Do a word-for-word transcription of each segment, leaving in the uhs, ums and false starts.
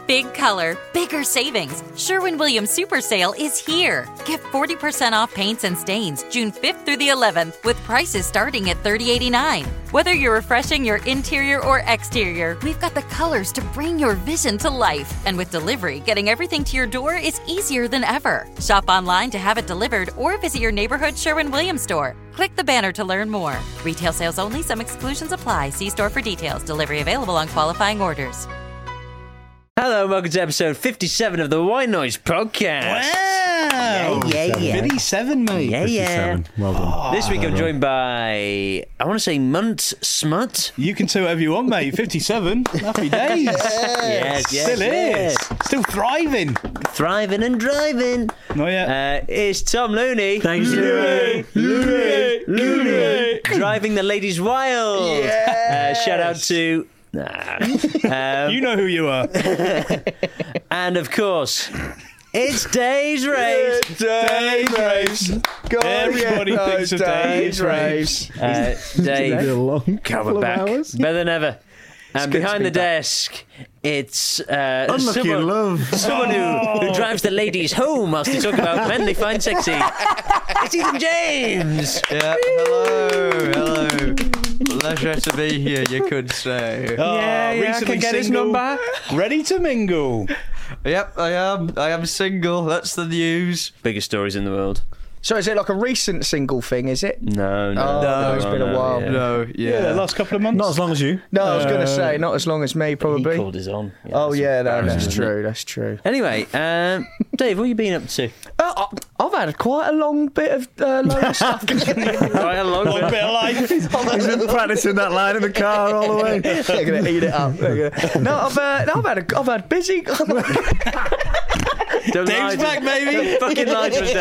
Big color, bigger savings. Sherwin-Williams Super Sale is here. Get forty percent off paints and stains June fifth through the eleventh with prices starting at thirty dollars and eighty-nine cents. Whether you're refreshing your interior or exterior, we've got the colors to bring your vision to life. And with delivery, getting everything to your door is easier than ever. Shop online to have it delivered or visit your neighborhood Sherwin-Williams store. Click the banner to learn more. Retail sales only. Some exclusions apply. See store for details. Delivery available on qualifying orders. Hello, welcome to episode fifty-seven of the White Noise Podcast. Wow! Yeah, yeah, yeah. fifty-seven, mate. Yeah, yeah. Well done. Oh, this week I'm joined by, I want to say Munt Smut. You can say whatever you want, mate. fifty-seven. Happy days. Yes, yes, Still yes. is. Still thriving. Thriving and driving. Not yet. Uh, it's Tom Looney. Thanks, Looney. Looney. Looney. Driving the ladies wild. Yes. Uh, shout out to... Nah. Um, You know who you are. and of course, it's Dave's Raves. Dave Raves. God, Everybody yeah, thinks of no, Dave's Dave's Raves. Uh, Dave, a long come couple of back, hours. better than ever. And good to behind be the back. desk, it's uh, Unlucky someone, in love. someone who, who drives the ladies home whilst they talk about men they find sexy. It's Ethan James. Yeah, hello, hello. Pleasure to be here, you could say. Oh, yeah, yeah, I recently can get his single, number. Ready to mingle. Yep, I am. I am single. That's the news. Biggest stories in the world. So is it like a recent single thing, is it? No, no, Oh, no, it's been a no, while. yeah. No, Yeah, yeah. the last couple of months. Not as long as you. No, I was going to Uh, say, not as long as me, He probably. called his on. Yeah, Oh, that's yeah, no, embarrassing, that's isn't it? true, that's true. Anyway, um, Dave, what have you been up to? Uh, I- I've had quite a long bit of uh, load of stuff going on. Quite a long One bit. bit of life. He's been practicing that line in the car all the way. They're going to eat it up. They're gonna- No, I've, uh, no, I've had a, I've had busy. Don't lie Dave's to- back, baby. Don't fucking lie to us,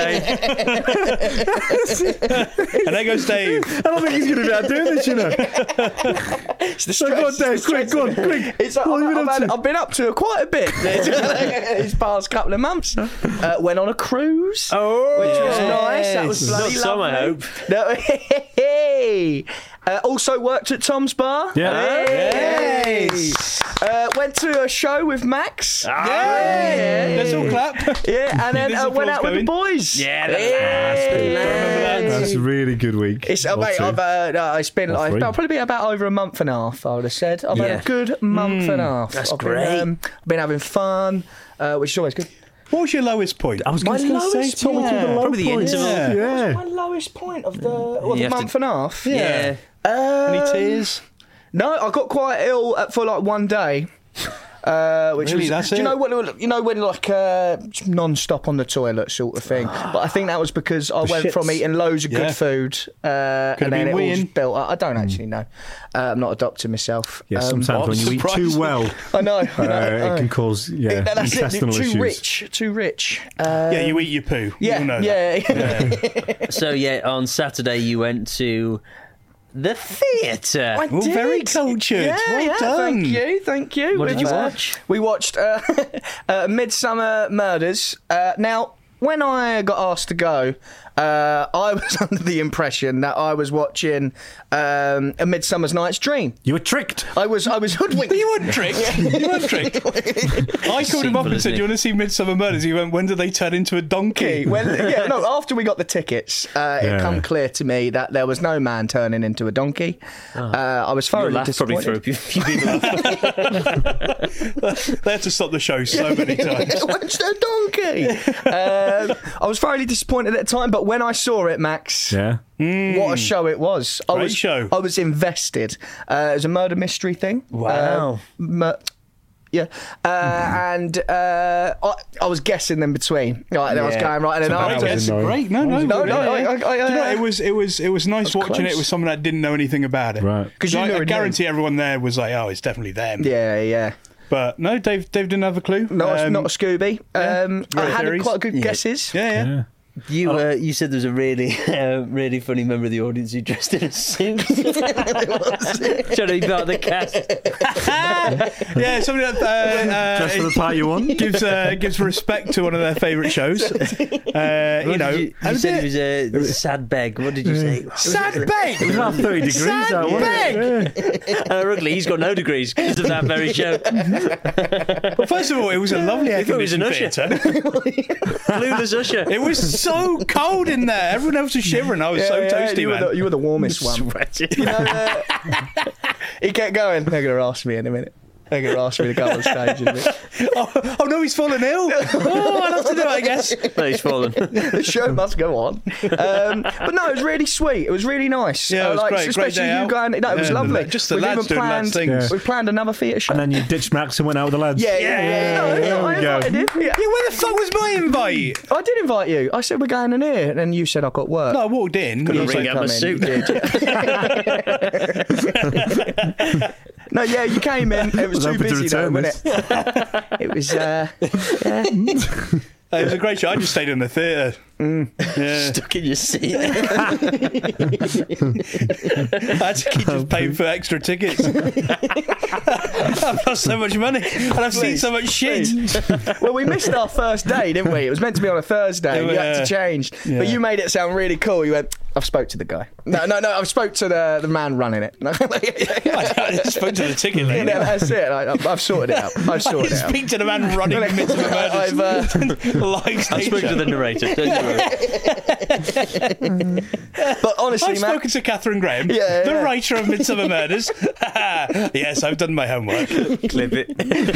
Dave. And there goes Dave. I don't think he's going to be out doing this, you know. It's the So go on, stress, Dave, quick, go on, quick. It's like, What I've, have you been I've, up had, to? I've been up to quite a bit these past couple of months. Uh, went on a cruise, Oh, which was nice. That was Not bloody some, I lovely. hope. No, hey. Uh, also worked at Tom's Bar. Yeah. Hey. Yes. Uh, went to a show with Max. Yeah. Let's all clap. Yeah, and then There's uh, went applause out with the going. boys. Yeah, the Hey. lads, the lads. That's a really good week. It's, uh, Or mate, two. I've, uh, no, it's been Or like, three. it'll probably be about over a month and a half, I would have said. I've Yeah. had a good month and a half. That's I've great. Been, um, been having fun, uh, which is always good. What was your lowest point? I was My going to say, lowest Tom, point. through the low Probably the points. interval. Yeah. Yeah. My lowest point of the, well, You the have month to- and a half. Yeah. Um, Any tears? No, I got quite ill uh, for like one day. Uh, which Really, was, that's do you it? know what? You know when like uh, non-stop on the toilet sort of thing. But I think that was because I went shits. from eating loads of Yeah. good food, uh, Could and have then it been all just weeing. built up. I don't actually know. Uh, I'm not a doctor myself. Yeah, Um, sometimes when you eat surprised. too well, I know. I uh, know, I know. it can cause yeah, No, that's it. intestinal Too issues. rich. Too rich. Uh, Yeah, you eat your poo. yeah, You'll know that. yeah. So, yeah, on Saturday you went to the theatre. I Well, did. very cultured. Yeah, Well yeah, done. Thank you, thank you. What did With, you uh, watch? We watched uh, uh, Midsummer Murders. Uh, now, when I got asked to go, uh, I was under the impression that I was watching um, A Midsummer's Night's Dream. You were tricked. I was, I was hoodwinked. You weren't tricked. You weren't tricked. I called him up and isn't said, it? "Do you want to see Midsummer Murders?" He went, "When do they turn into a donkey?" When, yeah, no, after we got the tickets, uh, Yeah. it come clear to me that there was no man turning into a donkey. Uh, I was Your thoroughly laugh probably disappointed. threw a few people off. They had to stop the show so many times. Watch the donkey. um, I was thoroughly disappointed at the time, but when I saw it, Max, Yeah. what a show it was! I Great was, show. I was invested. Uh, it was a murder mystery thing. Wow. Uh, mur- yeah, uh, and uh, I, I was guessing in between. Right, then I was Yeah. going right, and then So that after. was That's annoying. great. No, no, No, no, yeah, I- yeah. I- I- Do you know, uh, it was it was it was nice was watching close. it with someone that didn't know anything about it. Right. 'Cause you I, knew I it, guarantee everyone there was like, "Oh, it's definitely them." Yeah, yeah. But no, Dave Dave didn't have a clue. Not, Um, not a Scooby. yeah, um, great I had theories. quite good Yeah. guesses. Yeah, yeah. Yeah. You uh, you said there was a really uh, really funny member of the audience who dressed in a suit. Trying to be part of the cast. Yeah, somebody that uh, uh, Dress for the part you want. gives uh, gives respect to one of their favourite shows. Uh, you What know, did you, and you said it- it was a sad beg. What did you say? sad It was beg. about thirty degrees Sad out, wasn't it? Yeah. And ironically, he's got no degrees because of that very show. Well, first of all, it was a lovely air thought it was an conditioned usher. theatre. Clueless Usher. It was so cold in there. Everyone else was shivering. I was so Yeah, yeah, toasty, you man. were, the, you were the warmest one. Sweating. You know, uh, he kept going. They're going to ask me in a minute. They're going to ask me to go on stage in a minute. oh, oh no, he's fallen ill. Oh, I'll have to do it, I guess. No, he's fallen. The show must go on. Um, but no, it was really sweet. It was really nice. Yeah, it Uh, was like, great. Great Especially day you out. going. No, it was Yeah, lovely. the- just the We've lads even doing planned, lads things. We've planned another theatre show. And then you ditched Max and went out with the lads. yeah, yeah, yeah. No, There no, we I go. invited him. Yeah. Yeah, where the fuck was my invite? I did invite you. I said we're going in here, and then you said I got work. No, I walked in. Couldn't You ring said, out my Come in. suit. You did. No, yeah, you came in. It was, Was too hoping to busy though, return wasn't it? It was. Uh, yeah. It was a great show. I just stayed in the theatre. Yeah. Stuck in your seat. I had to keep just paying for extra tickets. I've lost so much money and I've seen so much shit. Well, we missed our first day, didn't we? It was meant to be on a Thursday. Yeah, You had yeah. to change, Yeah. but you made it sound really cool. You went, "I've spoke to the guy." No, no, no. I've spoke to the the man running it. No, I spoke to the ticket lady. yeah, that's it. I, I've sorted it out. I've I sorted it out. speak to the man running the midst of a murder. I've, uh, Live I stage spoke to show. the narrator. Don't you worry. but honestly, I've man, spoken to Catherine Graham, Yeah, the yeah. writer of Midsummer Murders. Yes, I've done my homework. Clip it.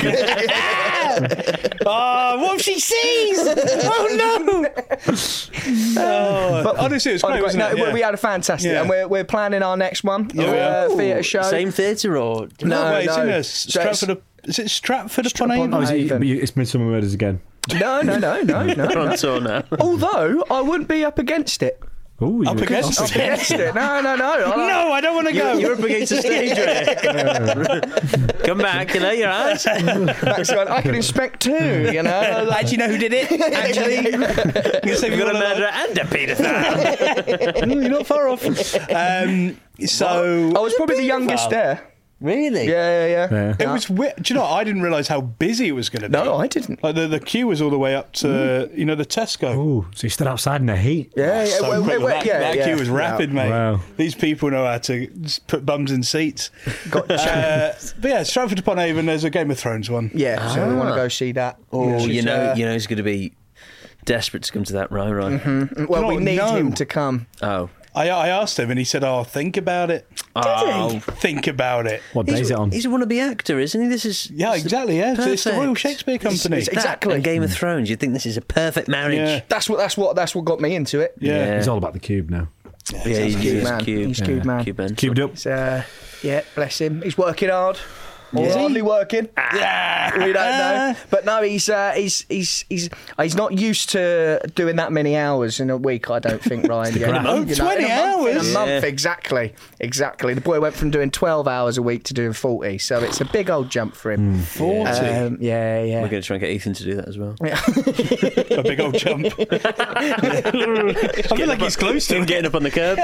Oh, what if she sees? Oh no! Oh, But- honestly, it was great, Honestly, wasn't no, it? Yeah. we had a fantastic, Yeah. and we're we're planning our next one. Yeah, we are. uh, theatre show. Same theatre or? No, No, wait, it's no. in a So Stratford. Up- Is it Stratford upon Avon? Oh, is it, Haven. but you- it's Midsummer Murders again. No, no, no, no, no. We're no. on tour now. Although I wouldn't be up against it. Oh, you Up were- against Up against it. No, no, no. I like- No, I don't want to go. You're up against the stage, right? Come back, you know, your eyes. Max going, I can inspect too, you know. Like, Actually, know who did it? Actually, you We've got a murderer and a paedophile. You're not far off. Um, so I was probably the youngest there. Really? Yeah, yeah, yeah. it was. Weird. Do you know? I didn't realise how busy it was going to be. No, I didn't. Like the, the queue was all the way up to you know the Tesco. Oh, so you stood outside in the heat. Yeah, yeah. So well, quick. well, that yeah, that yeah. queue was rapid, mate. Wow. These people know how to just put bums in seats. uh, but yeah, Stratford upon Avon. There's a Game of Thrones one. Yeah, so we want to go see that. Oh, Which you is, know, uh, you know, he's going to be desperate to come to that, right? Right. Well, we No, need no. him to come. Oh. I, I asked him, and he said, "Oh, think about it. Oh. Think about it." What day is it on? He's a wannabe actor, isn't he? This is Yeah, this is exactly. Yeah, it's, it's the Royal perfect. Shakespeare Company. it's- That Exactly. and Game of Thrones. You'd think this is a perfect marriage. Yeah. That's what. That's what. That's what got me into it. yeah. Yeah. It's all about the cube now. Yeah, he's, Cube he's man. cube. He's cube man. Cube man. Cubed up. It's, uh, yeah, bless him. He's working hard. Or Is he? hardly working. Yeah. We don't know. But no, he's uh, he's he's he's he's not used to doing that many hours in a week. I don't think, Ryan. Yeah. In a month? You know, twenty in a month, hours? In a month, Yeah. exactly, exactly. The boy went from doing twelve hours a week to doing forty, so it's a big old jump for him. Forty. Um, yeah, yeah. We're going to try and get Ethan to do that as well. A big old jump. I feel like he's close to Him it. getting up on the curb.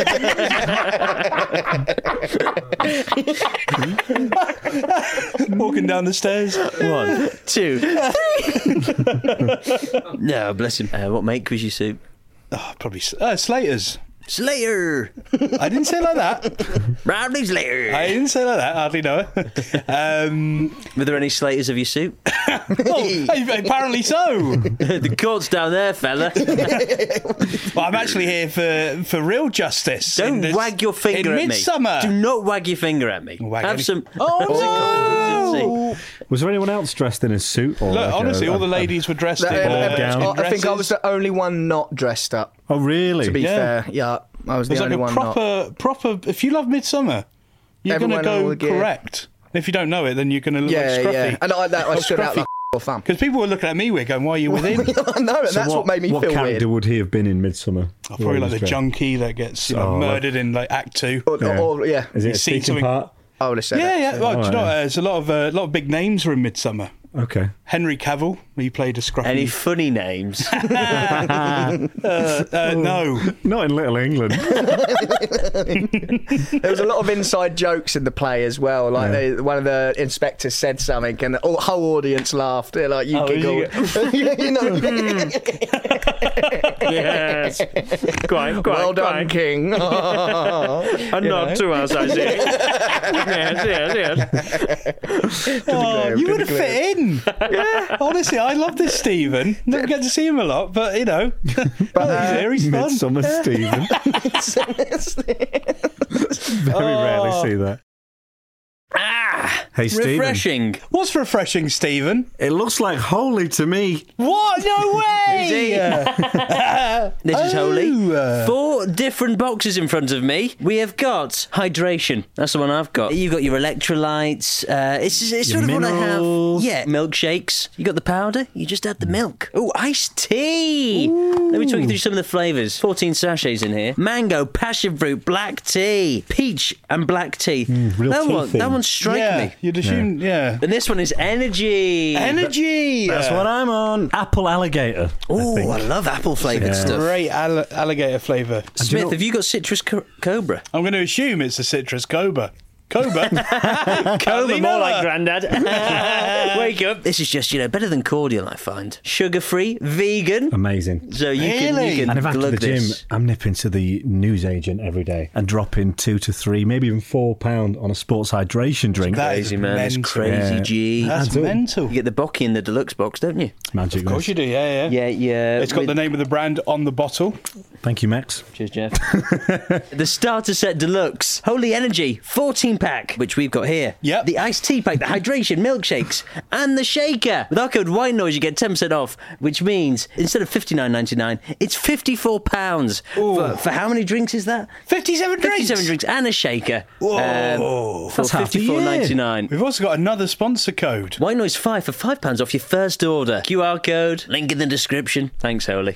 Walking down the stairs. One, two, three. No, bless him. Uh, what make was your soup? Oh, probably uh, Slater's. Slater. I didn't say like that. Rowdy Slater. I didn't say like that. Hardly know her. Um, Were there any Slaters of your soup? oh, apparently so. The court's down there, fella. Well, I'm actually here for, for real justice. in Don't this- wag your finger in at me. Midsummer. Do not wag your finger at me. Wag Have any- some. Oh, no! Was there anyone else dressed in a suit? Or Look, like honestly, a, all the a- ladies were dressed Uh, in, uh, uh, gown. in I think I was dresses. the only one not dressed up. Oh, really? To be Yeah. fair, yeah, I was It was the like only a one not. proper, proper. If you love Midsummer, you're going to Everyone in all go the gear. correct. If you don't know it, then you're going to look Yeah, like scruffy. yeah. And I, that, I Oh, stood out scruffy. like a thumb. Because people were looking at me weird, going, "Why are you with him?" I know, and So that's what, made me what feel character weird. would he have been in Midsummer? Oh, probably like the Dressed? junkie that gets you know, Oh, murdered in like Act Two. Or, Yeah. or, yeah. Is it You a see speaking something- part? I would have said Yeah, that. yeah. Well, do you Oh, know, yeah. uh, there's a lot of uh, lot of big names were in Midsummer. Okay. Henry Cavill, he played a scruffy. Any funny names? uh, uh, no. Not in Little England. There was a lot of inside jokes in the play as well. Like Yeah. they, one of the inspectors said something, and the whole- whole audience laughed. They're like, you Oh, giggled. You know. Yes. Quite, quite, Well done, quite. King. A You nod know. to us, I see. Yes, yes, yes. Oh, Good you to would have clear. fit in. Yeah. Honestly, I love this Stephen. Never get to see him a lot, but you know, but, he's here. He's fun. Midsummer Stephen. Very rarely see that. Ah, Hey, Stephen. refreshing. What's refreshing, Stephen? It looks like holy to me. What? No way! This is holy. Oh. Four different boxes in front of me. We have got hydration. That's the one I've got. You've got your electrolytes. Uh, it's it's Your sort of minerals. what I have. Yeah, milkshakes. You got the powder. You just add the milk. Oh, iced tea. Let me talk you through some of the flavours. fourteen sachets in here. Mango, passion fruit, black tea, peach, and black tea. real that tea one, theme. that one strike Yeah, me. you'd assume. Yeah. And this one is energy. Energy. That's what I'm on. Apple alligator. Oh, think. I love apple flavoured Yeah. stuff. Great all- alligator flavour. Smith, know- have you got citrus co- cobra? I'm going to assume it's a citrus cobra. Cobra. Cobra, more like Noah. Grandad. Wake up. This is just, you know, better than cordial, I find. Sugar-free, vegan. Amazing. So you can, Really? you can And if after glug the gym, this. I'm nipping to the newsagent every day and dropping two to three, maybe even four pound on a sports hydration drink. That Crazy, is man. It's mental. crazy, Yeah. G. That's Adds up. mental. You get the Bocky in the deluxe box, don't you? It's magic. Of course this. you do, yeah, yeah. Yeah, yeah. It's got with- the name of the brand on the bottle. Thank you, Max. Cheers, Jeff. The starter set deluxe, Holy Energy, fourteen pack, which we've got here. Yep. The iced tea pack, the hydration, milkshakes, and the shaker. With our code Wine Noise, you get ten percent off, which means instead of fifty-nine ninety-nine, it's fifty-four pounds. For, for how many drinks is that? fifty-seven drinks. fifty-seven drinks and a shaker. Whoa. Um, for That's half a fifty-four ninety year. nine. We've also got another sponsor code. Wine Noise five for five pounds off your first order. Q R code, link in the description. Thanks, Holy.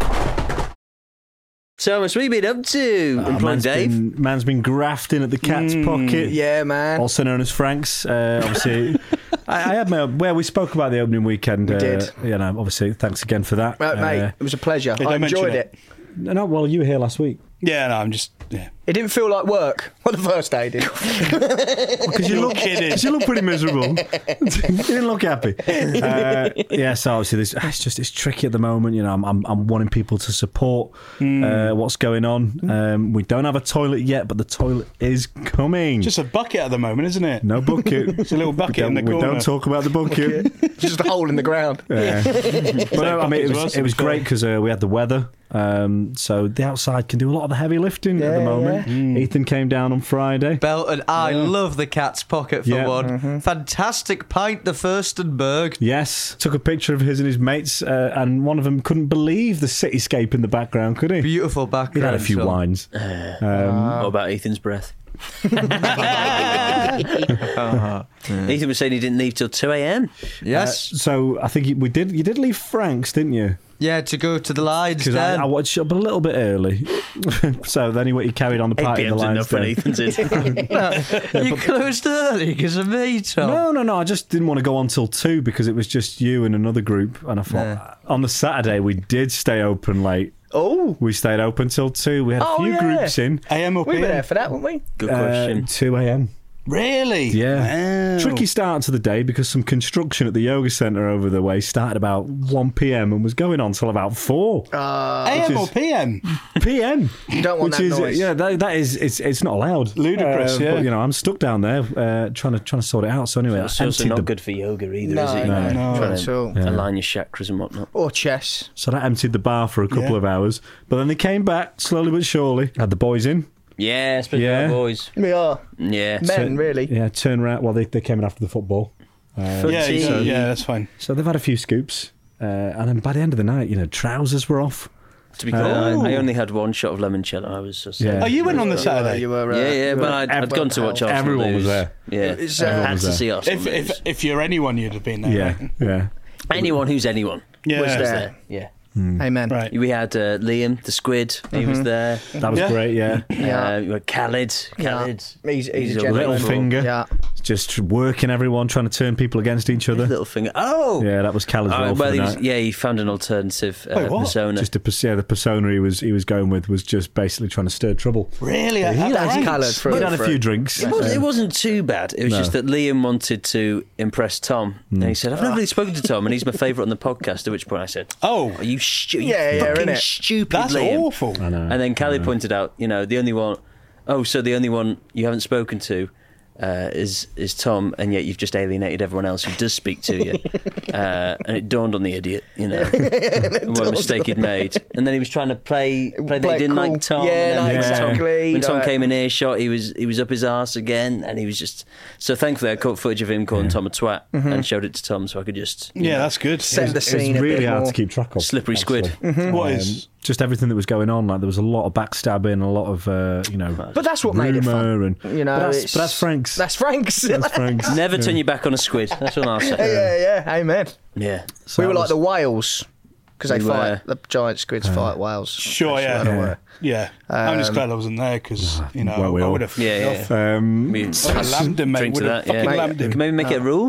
So, what's we been up to? Oh, Employing man's Dave. Been, man's been grafting at the Cat's Pocket. Yeah, man. Also known as Frank's. Uh, obviously, I, I had my where we spoke about the opening weekend. We uh, did. You know, obviously, thanks again for that. Right, mate, Uh, it was a pleasure. Did I I mention enjoyed it? it. no, well, you were here last week Yeah, no, I'm just. Yeah. It didn't feel like work. Well, the first day did. because you look kidding. Cause you look pretty miserable. You didn't look happy. Uh, yeah, so obviously, this, it's just it's tricky at the moment. You know, I'm I'm, I'm wanting people to support uh, what's going on. Um, we don't have a toilet yet, but the toilet is coming. Just a bucket at the moment, isn't it? no bucket. It's a little bucket we in don't, the we corner. don't talk about the bucket. Just a hole in the ground. Yeah. But no, I mean, it bucket as well, was, so it was it's all- great because uh, we had the weather. Um, so the outside can do a lot of the heavy lifting at the Yeah, moment. Ethan came down on Friday. Belton, I love the Cat's Pocket for Yeah. one. Fantastic pint, the Furstenberg. Yes, took a picture of his and his mates, uh, and one of them couldn't believe the cityscape in the background, could he? Beautiful He background. had a few shot. wines. Um, What about Ethan's breath? Ethan was saying he didn't leave till two a.m. Yes. so I think you- we did. You did leave Frank's, didn't you? yeah, to go to the Lions Because I, Den. I watched up a little bit early. So then he, he carried on the eight party in the p.m.'s Lions enough when Den. Ethan's in. you closed early because of me, Tom. No, no, no. I just didn't want to go on till two because it was just you and another group. And I thought Yeah. on the Saturday we did stay open late. Oh, We stayed open till two. We had a Oh, few yeah. groups in. A M or we P were M? there for that, weren't we? Good Uh, question. two a.m. Really? Yeah. Wow. Tricky start to the day because some construction at the yoga centre over the way started about one p.m. and was going on till about four Uh, A M or is- P M? p.m. you don't want Which that is noise. yeah, that, that is it's it's not allowed. Ludicrous, Uh, yeah. But you know, I'm stuck down there uh, trying to trying to sort it out. So anyway, I It's also emptied not the good for yoga either, No, is it? no, You know, no, trying not to at all. Yeah. align your chakras and whatnot. Or chess. So that emptied the bar for a couple Yeah. of hours. But then they came back slowly but surely. Had the boys in. Yeah, especially Yeah. our boys. We are Yeah. men, Turn- really. Yeah, turn around. Well, they, they came in after the football. Uh, Yeah, Footy. so, yeah, that's fine. so they've had a few scoops. Uh, and then by the end of the night, you know, trousers were off. To be fair, I, Oh. I only had one shot of limoncello. I was just Yeah. Oh, you went on the You were- Saturday? You were, uh, yeah, yeah, you but were- I'd, I'd well gone to watch pals. Arsenal Everyone was lose. there. Yeah, It's, I uh, had was to there. see Arsenal If, lose. if if you're anyone, you'd have been there. Yeah, Right? yeah. Anyone who's anyone Yeah. was there. there. Yeah. Amen. Right. We had uh, Liam, the squid. He was there. That was Yeah. great, yeah. Yeah. Uh, we had Khaled. Khaled. He's, he's, He's a a gentleman. Little finger. Yeah. Just working everyone, trying to turn people against each other. Little finger. Oh! Yeah, that was Khaled's Oh, role for well, the he was, night. yeah, he found an alternative uh, Wait, what? persona. Just a, pers- yeah, the persona he was he was going with was just basically trying to stir trouble. Really? he At- had- at He's Frank's? coloured through He'd and had a through. few drinks. It wasn't, it wasn't too bad. It was No. just that Liam wanted to impress Tom. And he said, I've never really spoken to Tom, and he's my favourite on the podcast. At which point I said, Oh, Are you, stu- Yeah, you yeah, fucking innit? stupid, that's Liam? awful. I know. And then Khaled I know. pointed out, you know, the only one, oh, so the only one you haven't spoken to uh, is is Tom, and yet you've just alienated everyone else who does speak to you. uh, and it dawned on the idiot, you know, what a mistake he'd made. And then he was trying to play play that Play he it didn't cool. like Tom. Yeah, and then no, when exactly. Tom, when Tom No. came in earshot, he was he was up his arse again, and he was just. So thankfully, I caught footage of him calling Tom a twat and showed it to Tom, so I could just you Yeah, know, that's good. Send the It was scene a really bit hard more. to keep track of. slippery squid. actually. What Um, is? just everything that was going on? Like there was a lot of backstabbing, a lot of uh, you know. But that's what made it fun. rumour and You know, but that's, it's- but that's Frank's. That's Frank's. That's Frank's. Never turn Yeah. your back on a squid. That's what I'll say. yeah, yeah. Amen. Yeah. So we were that like was- the whales because they We fight. were. The giant squids fight whales. Sure, That's yeah. what they Yeah. were. Yeah. I'm just Um, glad I wasn't there because, you know, well, we I all- would have. Yeah, yeah. Um, We- I lambed him, mate. Drink to Would have that, yeah. fucking Mate, lambed him. Can maybe make it a rule?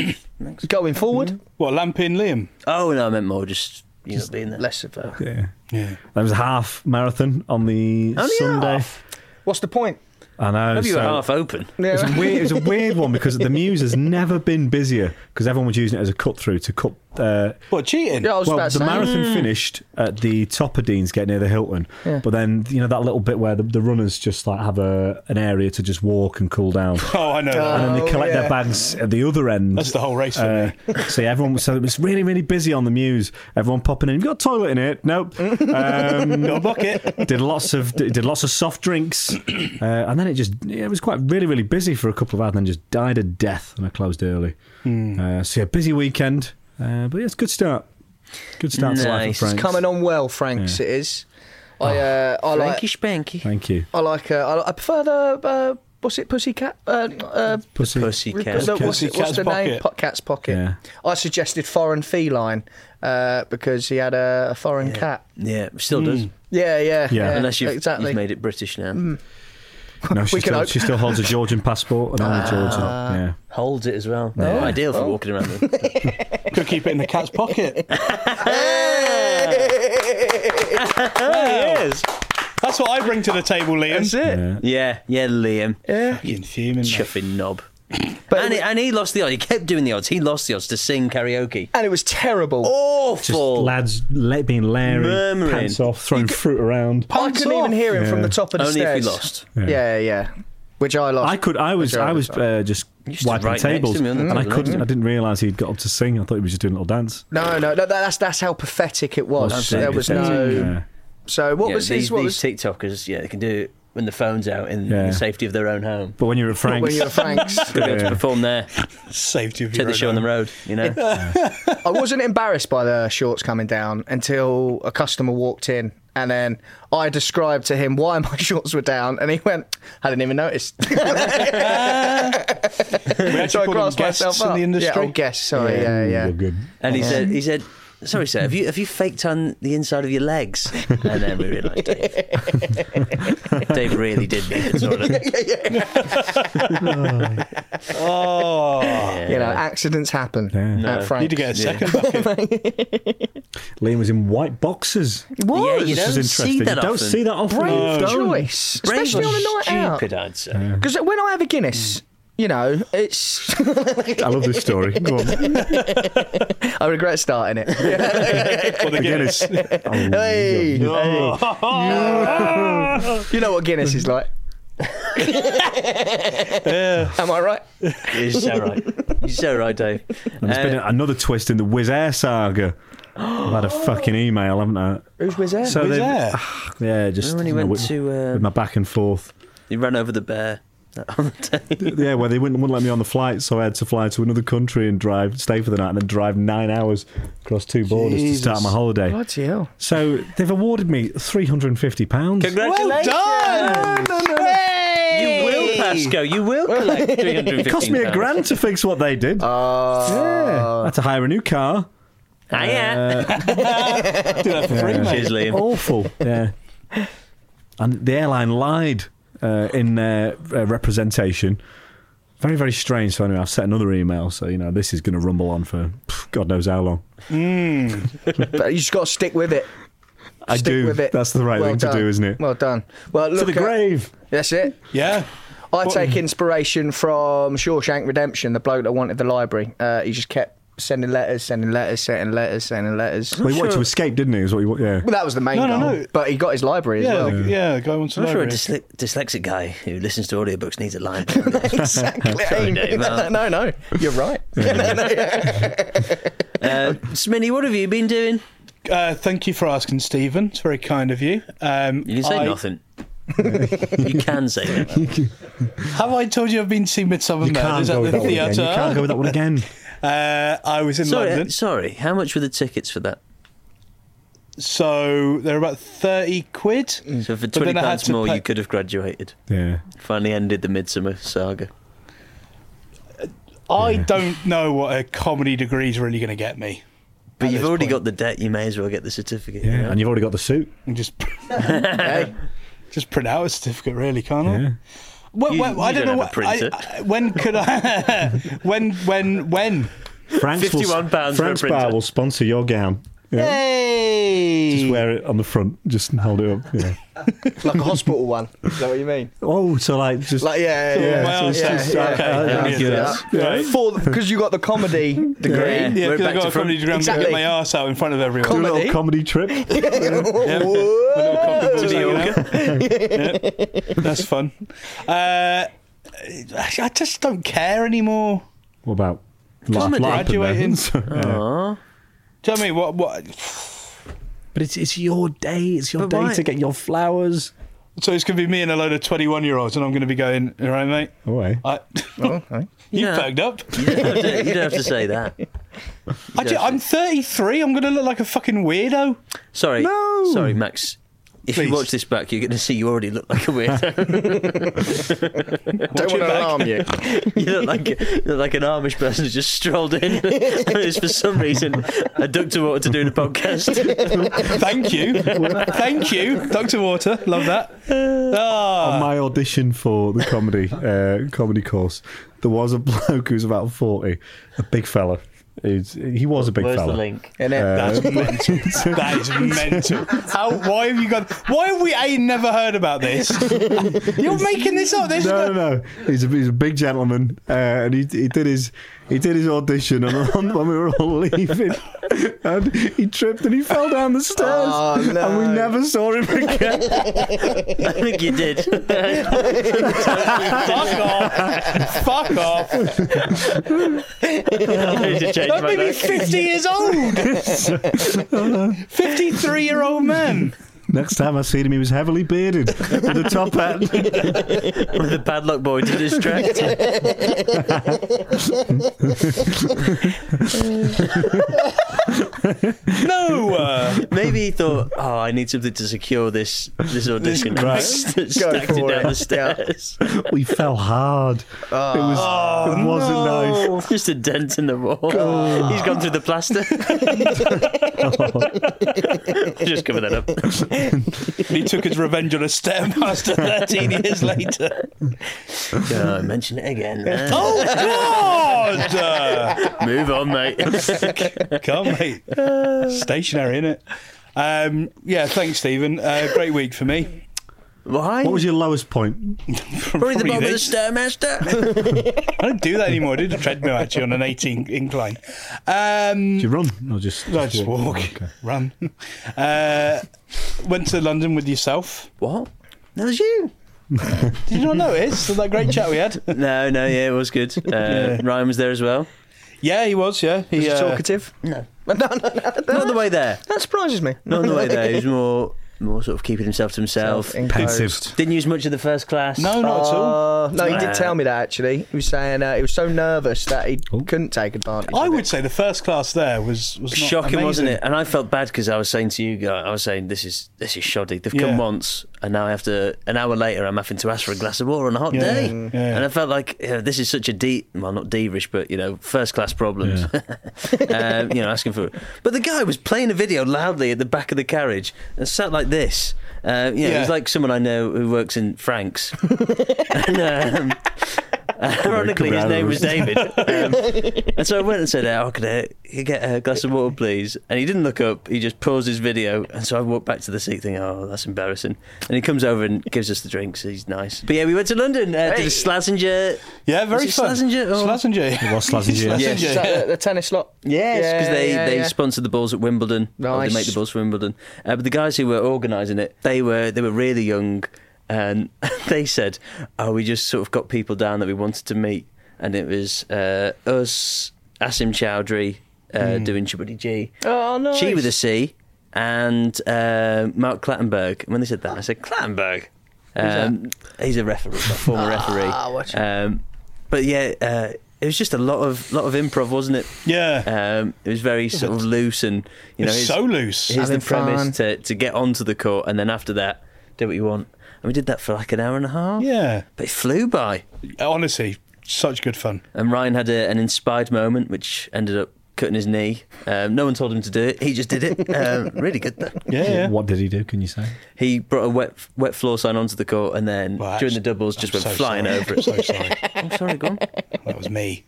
Going forward, What, lamping Liam? Oh no, I meant more just you know being there. less of a. yeah. Yeah. There was a half marathon on the Only Sunday. half? What's the point? I know. Maybe you were so- half open. It was, a weird, it was a weird one because the Muse has never been busier because everyone was using it as a cut through to cut. Uh, What, cheating? Yeah, I was well, about the to say. marathon finished at the top of Dean's Gate near the Hilton, Yeah. but then you know that little bit where the, the runners just like have a an area to just walk and cool down, Oh, I know that. and then they Oh, collect yeah. their bags at the other end. That's the whole race for Uh, so yeah, everyone, so it was really, really busy on the Muse. Everyone popping in. You got a toilet in here? Nope. Um, Got a bucket. did lots of did lots of soft drinks, uh, and then it just yeah, it was quite really, really busy for a couple of hours, and then just died a death, and I closed early. Uh, so yeah, busy weekend, uh, but yeah, it's a good start. Good start to life at Nice. Frank's. Coming on well, Frank's. It is. I uh, I like. Frankie Spanky. Thank you, I like. Uh, I, I prefer the. Uh, what's it? Pussycat. Uh, uh, pussy. Pussycat. the- what's, it, what's Pussycat's the name? Pocket. Po- Cat's Pocket. Yeah. I suggested foreign feline uh, because he had a, a foreign cat. Yeah, still does. Yeah, yeah, Yeah. Unless you've, exactly. you've made it British now. No, she We can still, hope. she still holds a Georgian passport, an only Georgian. Yeah. Holds it as well. Ideal for walking around with. Could keep it in the cat's pocket. Yes. That's what I bring to the table, Liam. That's it. Yeah. Yeah, yeah, Liam. Yeah. Fucking fuming, mate. Chuffing knob. But And it he, and he lost the odds. He kept doing the odds. He lost the odds to sing karaoke. and it was terrible. Just Awful. lads le- being Larry, Murmuring. pants off, throwing fruit around. I couldn't even hear him from Yeah. the top of the Only if stairs. he lost. Yeah, yeah. Which I lost. I could. I was. Which I was lost. uh, just You stood wiping right next to tables, me on the and I table, couldn't. didn't I didn't realise he'd got up to sing. I thought he was just doing a little dance. No, no, no. That's that's how pathetic it was. That's there it. was Pathetic. no. Yeah. So what Yeah, was these, his? What these was TikTokers, yeah, they can do it when the phone's out in Yeah. the safety of their own home. But when you're at Frank's, when you were Frank's? They'll be able to Yeah. perform there, Safety of take your the show on the own. road, you know? I wasn't embarrassed by the shorts coming down until a customer walked in. And then I described to him why my shorts were down, and he went, "I didn't even notice." We actually So I call them grasped guests myself in up. the industry. Yeah, oh, guests. Sorry, yeah, yeah. You're good. And he said, he said, sorry, sir, have you have you faked on the inside of your legs? And then we realised Dave. Dave really did need it, sort of. Oh. You know, accidents happen Yeah. at Frank's. Need to get a second bucket. Liam was in white boxers. He was. Yeah, you This is don't interesting. see that you don't often. see that often. Brave You don't. choice, Brave especially on a or night out. stupid, I'd say. Because when I have a Guinness, you know, it's. I love this story. Go on. I regret starting it. For the Guinness. Hey, hey. You know what Guinness is like. Am I right? You're so right. You're so right, Dave. And there's been Uh, another twist in the Wizz Air saga. I've had a fucking email, haven't I? Who's was there? So Who's they've- there? Yeah, just Remember when he you know, went with, to, uh, with my back and forth. he ran over the bear on the day. Yeah, well, they wouldn't, wouldn't let me on the flight, so I had to fly to another country and drive, stay for the night, and then drive nine hours across two borders Jesus. to start my holiday. Bloody hell. So they've awarded me three hundred and fifty pounds. Congratulations! Done! You will, Pasco. You will collect three hundred fifteen It cost me a grand to fix what they did. Oh. yeah, I had to hire a new car. Hiya. Do that for free, mate. Cheers, Liam. Awful. Yeah. And the airline lied uh, in their uh, representation. Very, very strange. So anyway, I've set another email. So, you know, this is going to rumble on for pff, God knows how long. Mm. But you just got to stick with it. I Stick do. with it. That's the right Well thing done. to do, isn't it? Well done. Well, look To the at- grave. That's it. Yeah. I What- take inspiration from Shawshank Redemption, the bloke that wanted the library. Uh, he just kept sending letters, sending letters, sending letters, sending letters. Well, he wanted sure. to escape, didn't he? Is what he, wa- yeah. Well, that was the main No, no, goal. no. But he got his library as Yeah, well. the, yeah, the guy wants to I'm sure a library. dysle- dyslexic guy who listens to audiobooks needs a library. Exactly. Sorry, Dave, no, uh, no, no, you're right. No, no, yeah. Uh, Sminny, what have you been doing? Uh, thank you for asking, Stephen. It's very kind of you. Um, You can say I- nothing. You can say that. Have I told you I've been to see Midsummer You can't Murders go at with the that one again. You theatre? can't go with that one again. Uh, I was in Sorry, London. uh, sorry. How much were the tickets for that? So they're about thirty quid. So for But twenty then I had pounds to more, pay- you could have graduated. Yeah. Finally ended the Midsummer saga. I don't know what a comedy degree is really going to get me. But at you've this already point. got the debt. You may as well get the certificate. Yeah. you know? And you've already got the suit. And just Hey, just print out a certificate, really, can't I? Yeah. Well, You- well, I you don't don't know have what. a printer. I, I- when could I? when? When? When? Frank's will- fifty-one pounds for a Frank's printer. Bar will sponsor your gown. Yeah. Hey! Just wear it on the front. Just hold it up. Yeah. like a hospital one. Is that what you mean? Oh, so like just. Like, yeah, yeah, yeah. My so it's arse just- is- yeah, okay, uh, yeah, yeah, yeah. yeah. Right. For because you got the comedy degree. Yeah. Yeah, We're because I back got to a front. comedy degree. I'm going to Exactly. get my arse out in front of everyone. Com- a little comedy. comedy trip. Yeah. My little cocktails hanging out. Yeah. That's fun. Uh, I just don't care anymore. What about Comedy. Graduating. Yeah. Aw. Do you know what I mean? What? What? But it's it's your day. It's your But day why- to get your flowers. So it's going to be me and a load of twenty-one-year-olds, and I'm going to be going, all right, mate? Away. I, Oh, okay. you Yeah. fucked up. You don't have to, you don't have to say that. I ju- I'm thirty-three. I'm going to look like a fucking weirdo. Sorry. No. Sorry, Max. If Please. you watch this back, you're going to see you already look like a weirdo. Don't Watch want it to back. alarm you. You look like, you look like an Amish person who's just strolled in. And it's for some reason a Doctor Water to doing a podcast. Thank you. Thank you. Doctor Water. Love that. Ah. On my audition for the comedy uh, comedy course, there was a bloke who's about forty, a big fella. He's, he was a big Where's fella. the link? And then, That's mental. That is mental. How? Why have you got? Why have we ain't never heard about this? You're making this up. This No, no, no. He's a, he's a big gentleman, uh, and he, he did his he did his audition, and on, when we were all leaving, and he tripped and he fell down the stairs, Oh, no. and we never saw him again. I think you did. Fuck off. Fuck off. I need to change That my made me note. fifty years old. fifty-three-year-old man. Next time I seen him, he was heavily bearded with a top hat. With a padlock boy to distract him. No. Uh, Maybe he thought, oh, I need something to secure this this audition. Right. St- Go stacked it for down it. the stairs. We fell hard. it was. Oh, it wasn't nice. Just a dent in the wall. He's gone through the plaster. Just cover that up. he took his revenge on a stepmaster thirteen years later. Don't mention it again. man. Oh, God! Uh, Move on, mate. Come on, mate. Stationary, innit? Um, yeah, thanks, Stephen. Uh, great week for me. Why? What was your lowest point? Probably the Probably bottom of the this. Stairmaster. I don't do that anymore. I did a treadmill, actually, on an eighteen incline. Um, Did you run or just? I just walk, Okay. run. Uh, went to London with yourself. What? That was you. Did you not notice that great chat we had? No, no, yeah, it was good. Uh, Yeah. Ryan was there as well. Yeah, he was. Yeah, he was he uh, talkative? No. No, no, no. Not on the way there. That surprises me. Not on the way there. He was more, more sort of keeping himself to himself. Self-enclosed. Pensive. Didn't use much of the first class. No, not at all. Uh, no, he Nah. did tell me that actually. He was saying uh, he was so nervous that he Oh. couldn't take advantage. I of would it. say the first class there was was not Shocking, amazing. wasn't it? And I felt bad because I was saying to you guys, I was saying this is this is shoddy. They've Yeah. come once and now I have to. An hour later, I'm having to ask for a glass of water on a hot Yeah, day, yeah. and I felt like you know, this is such a deep, well, not divish, but you know, first class problems. um, you know, asking for. But the guy was playing a video loudly at the back of the carriage and sat like this. Uh, you know, Yeah. he's like someone I know who works in Frank's. and, um, ironically, his name was David. Um, and so I went and said, oh, could I get a glass of water, please? And he didn't look up. He just paused his video. And so I walked back to the seat thinking, oh, that's embarrassing. And he comes over and gives us the drinks. He's nice. But yeah, we went to London. Uh, Did a Slazenger. Yeah, very Was it fun. Slazenger or- Slazenger. It was Slazenger, yeah. Is that the, the tennis lot? Yes, because Yeah, they, yeah, they yeah. sponsored the balls at Wimbledon. Or Nice. they make the balls for Wimbledon. Uh, but the guys who were organising it, they were they were really young, and they said, "Oh, we just sort of got people down that we wanted to meet," and it was uh, us, Asim Chowdhury uh, doing Chibuddy G, Oh, nice. Chi with a C, and uh, Mark Clattenburg. And when they said that, I said Clattenburg. Um, he's a referee, a former referee. Ah, watch it. Um, but yeah. Uh, It was just a lot of lot of improv, wasn't it? Yeah. Um, it was very sort of loose, and you know, It's here's, so loose. here's the Having premise fun. to, to get onto the court, and then after that, do what you want. And we did that for like an hour and a half. Yeah. But it flew by. Honestly, such good fun. And Ryan had a, an inspired moment, which ended up cutting his knee. Um, no one told him to do it. He just did it. Um, really good though. Yeah, yeah. What did he do? Can you say? He brought a wet wet floor sign onto the court, and then Well, during the actually, doubles, just I'm went so flying sorry. over it. So sorry. I'm sorry, go on. That was me.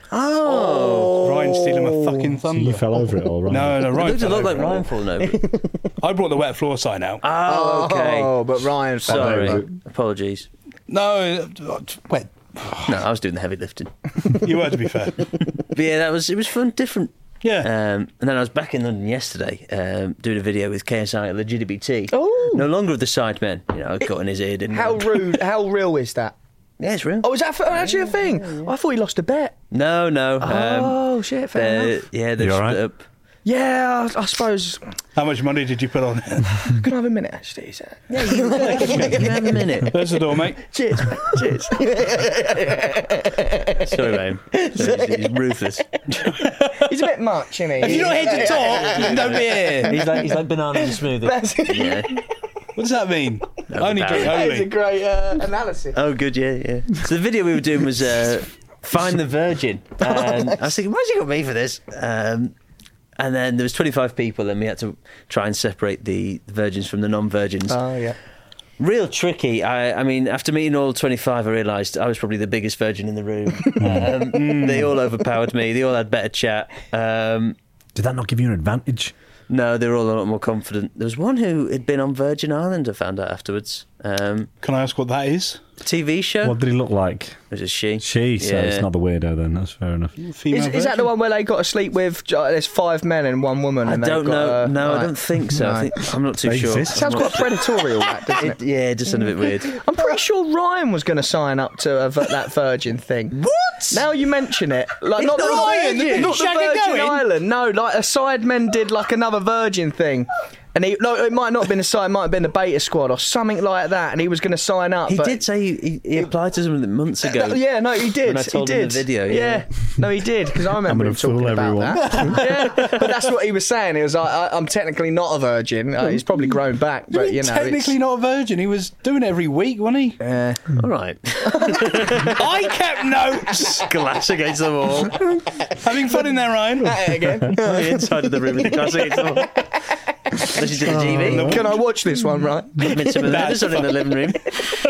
Oh, Ryan stealing my fucking So thunder. you fell over it all right? No, no, it Ryan. looked a fell lot like over it. Ryan falling over. it. I brought the wet floor sign out. Oh, okay. Oh, but Ryan fell Sorry. over. Apologies. No, wet. No, I was doing the heavy lifting. You were, to be fair. But yeah, that was it was fun, different. Yeah. Um, and then I was back in London yesterday, um, doing a video with K S I at Legitimacy. Oh. No longer of the Sidemen. You know, I got in his ear, didn't How I? rude, how real is that? Yeah, it's real. Oh, is that f- actually a thing? Oh, I thought he lost a bet. No, no. Um, Oh, shit, fair they're- enough. yeah, they're You all split right? up. Yeah, I, I suppose. How much money did you put on it? Can I have a minute, actually? Is that- Yeah, you have a minute. There's the door, mate. Cheers, mate. Cheers. Sorry, mate. He's, he's ruthless. He's a bit much, isn't he? If you're not here to talk, don't be here. He's like he's like banana and smoothie. That's, Yeah. What does that mean? Only drink that is a only. great uh, analysis. Oh, good. Yeah, yeah. So the video we were doing was uh, Find the Virgin, and I was thinking, why's he got me for this? Um, and then there was twenty-five people, and we had to try and separate the virgins from the non-virgins. Oh, yeah. Real tricky. I, I mean, after meeting all twenty-five, I realised I was probably the biggest virgin in the room. um, they all overpowered me. They all had better chat. Um, Did that not give you an advantage? no, they were all a lot more confident. There was one who had been on Virgin Island, I found out afterwards. Um, Can I ask what that is? T V show. What did he look like? It was a she. She, so Yeah. it's not the weirdo then. That's fair enough. Female Is, is that the version? one where they got to sleep with? uh, There's five men and one woman. I and they've don't got, know. uh, no, I right. don't think so. I No. think, I'm not too They sure. exist. Sounds quite predatorial, that, doesn't It, it? yeah, it just sounded a bit weird. I'm pretty sure Ryan was going to sign up to a, that Virgin thing. What? Now you mention it, like not the not Ryan, Virgin, not the Shaggy Virgin going? Island. No, like a Sidemen did like another Virgin thing, and he, no, it might not have been a side, it might have been the Beta Squad or something like that, and he was going to sign up. He but did say he, he applied to something months ago. Uh, yeah, no, he did. When I told he him did. the video, yeah. no, he did because I remember gonna him talking fool about everyone. that. yeah, but that's what he was saying. He was like, I, "I'm technically not a virgin. Uh, he's probably grown back, but you know, technically it's, not a virgin. He was doing it every week, wasn't he? uh, All right. I kept notes. Glass against the wall. Having fun in there, Ryan. again. On the inside of the room with the glass against the wall. Listen to the T V. Can I watch this one, right? Midsummer Madness on in the living room.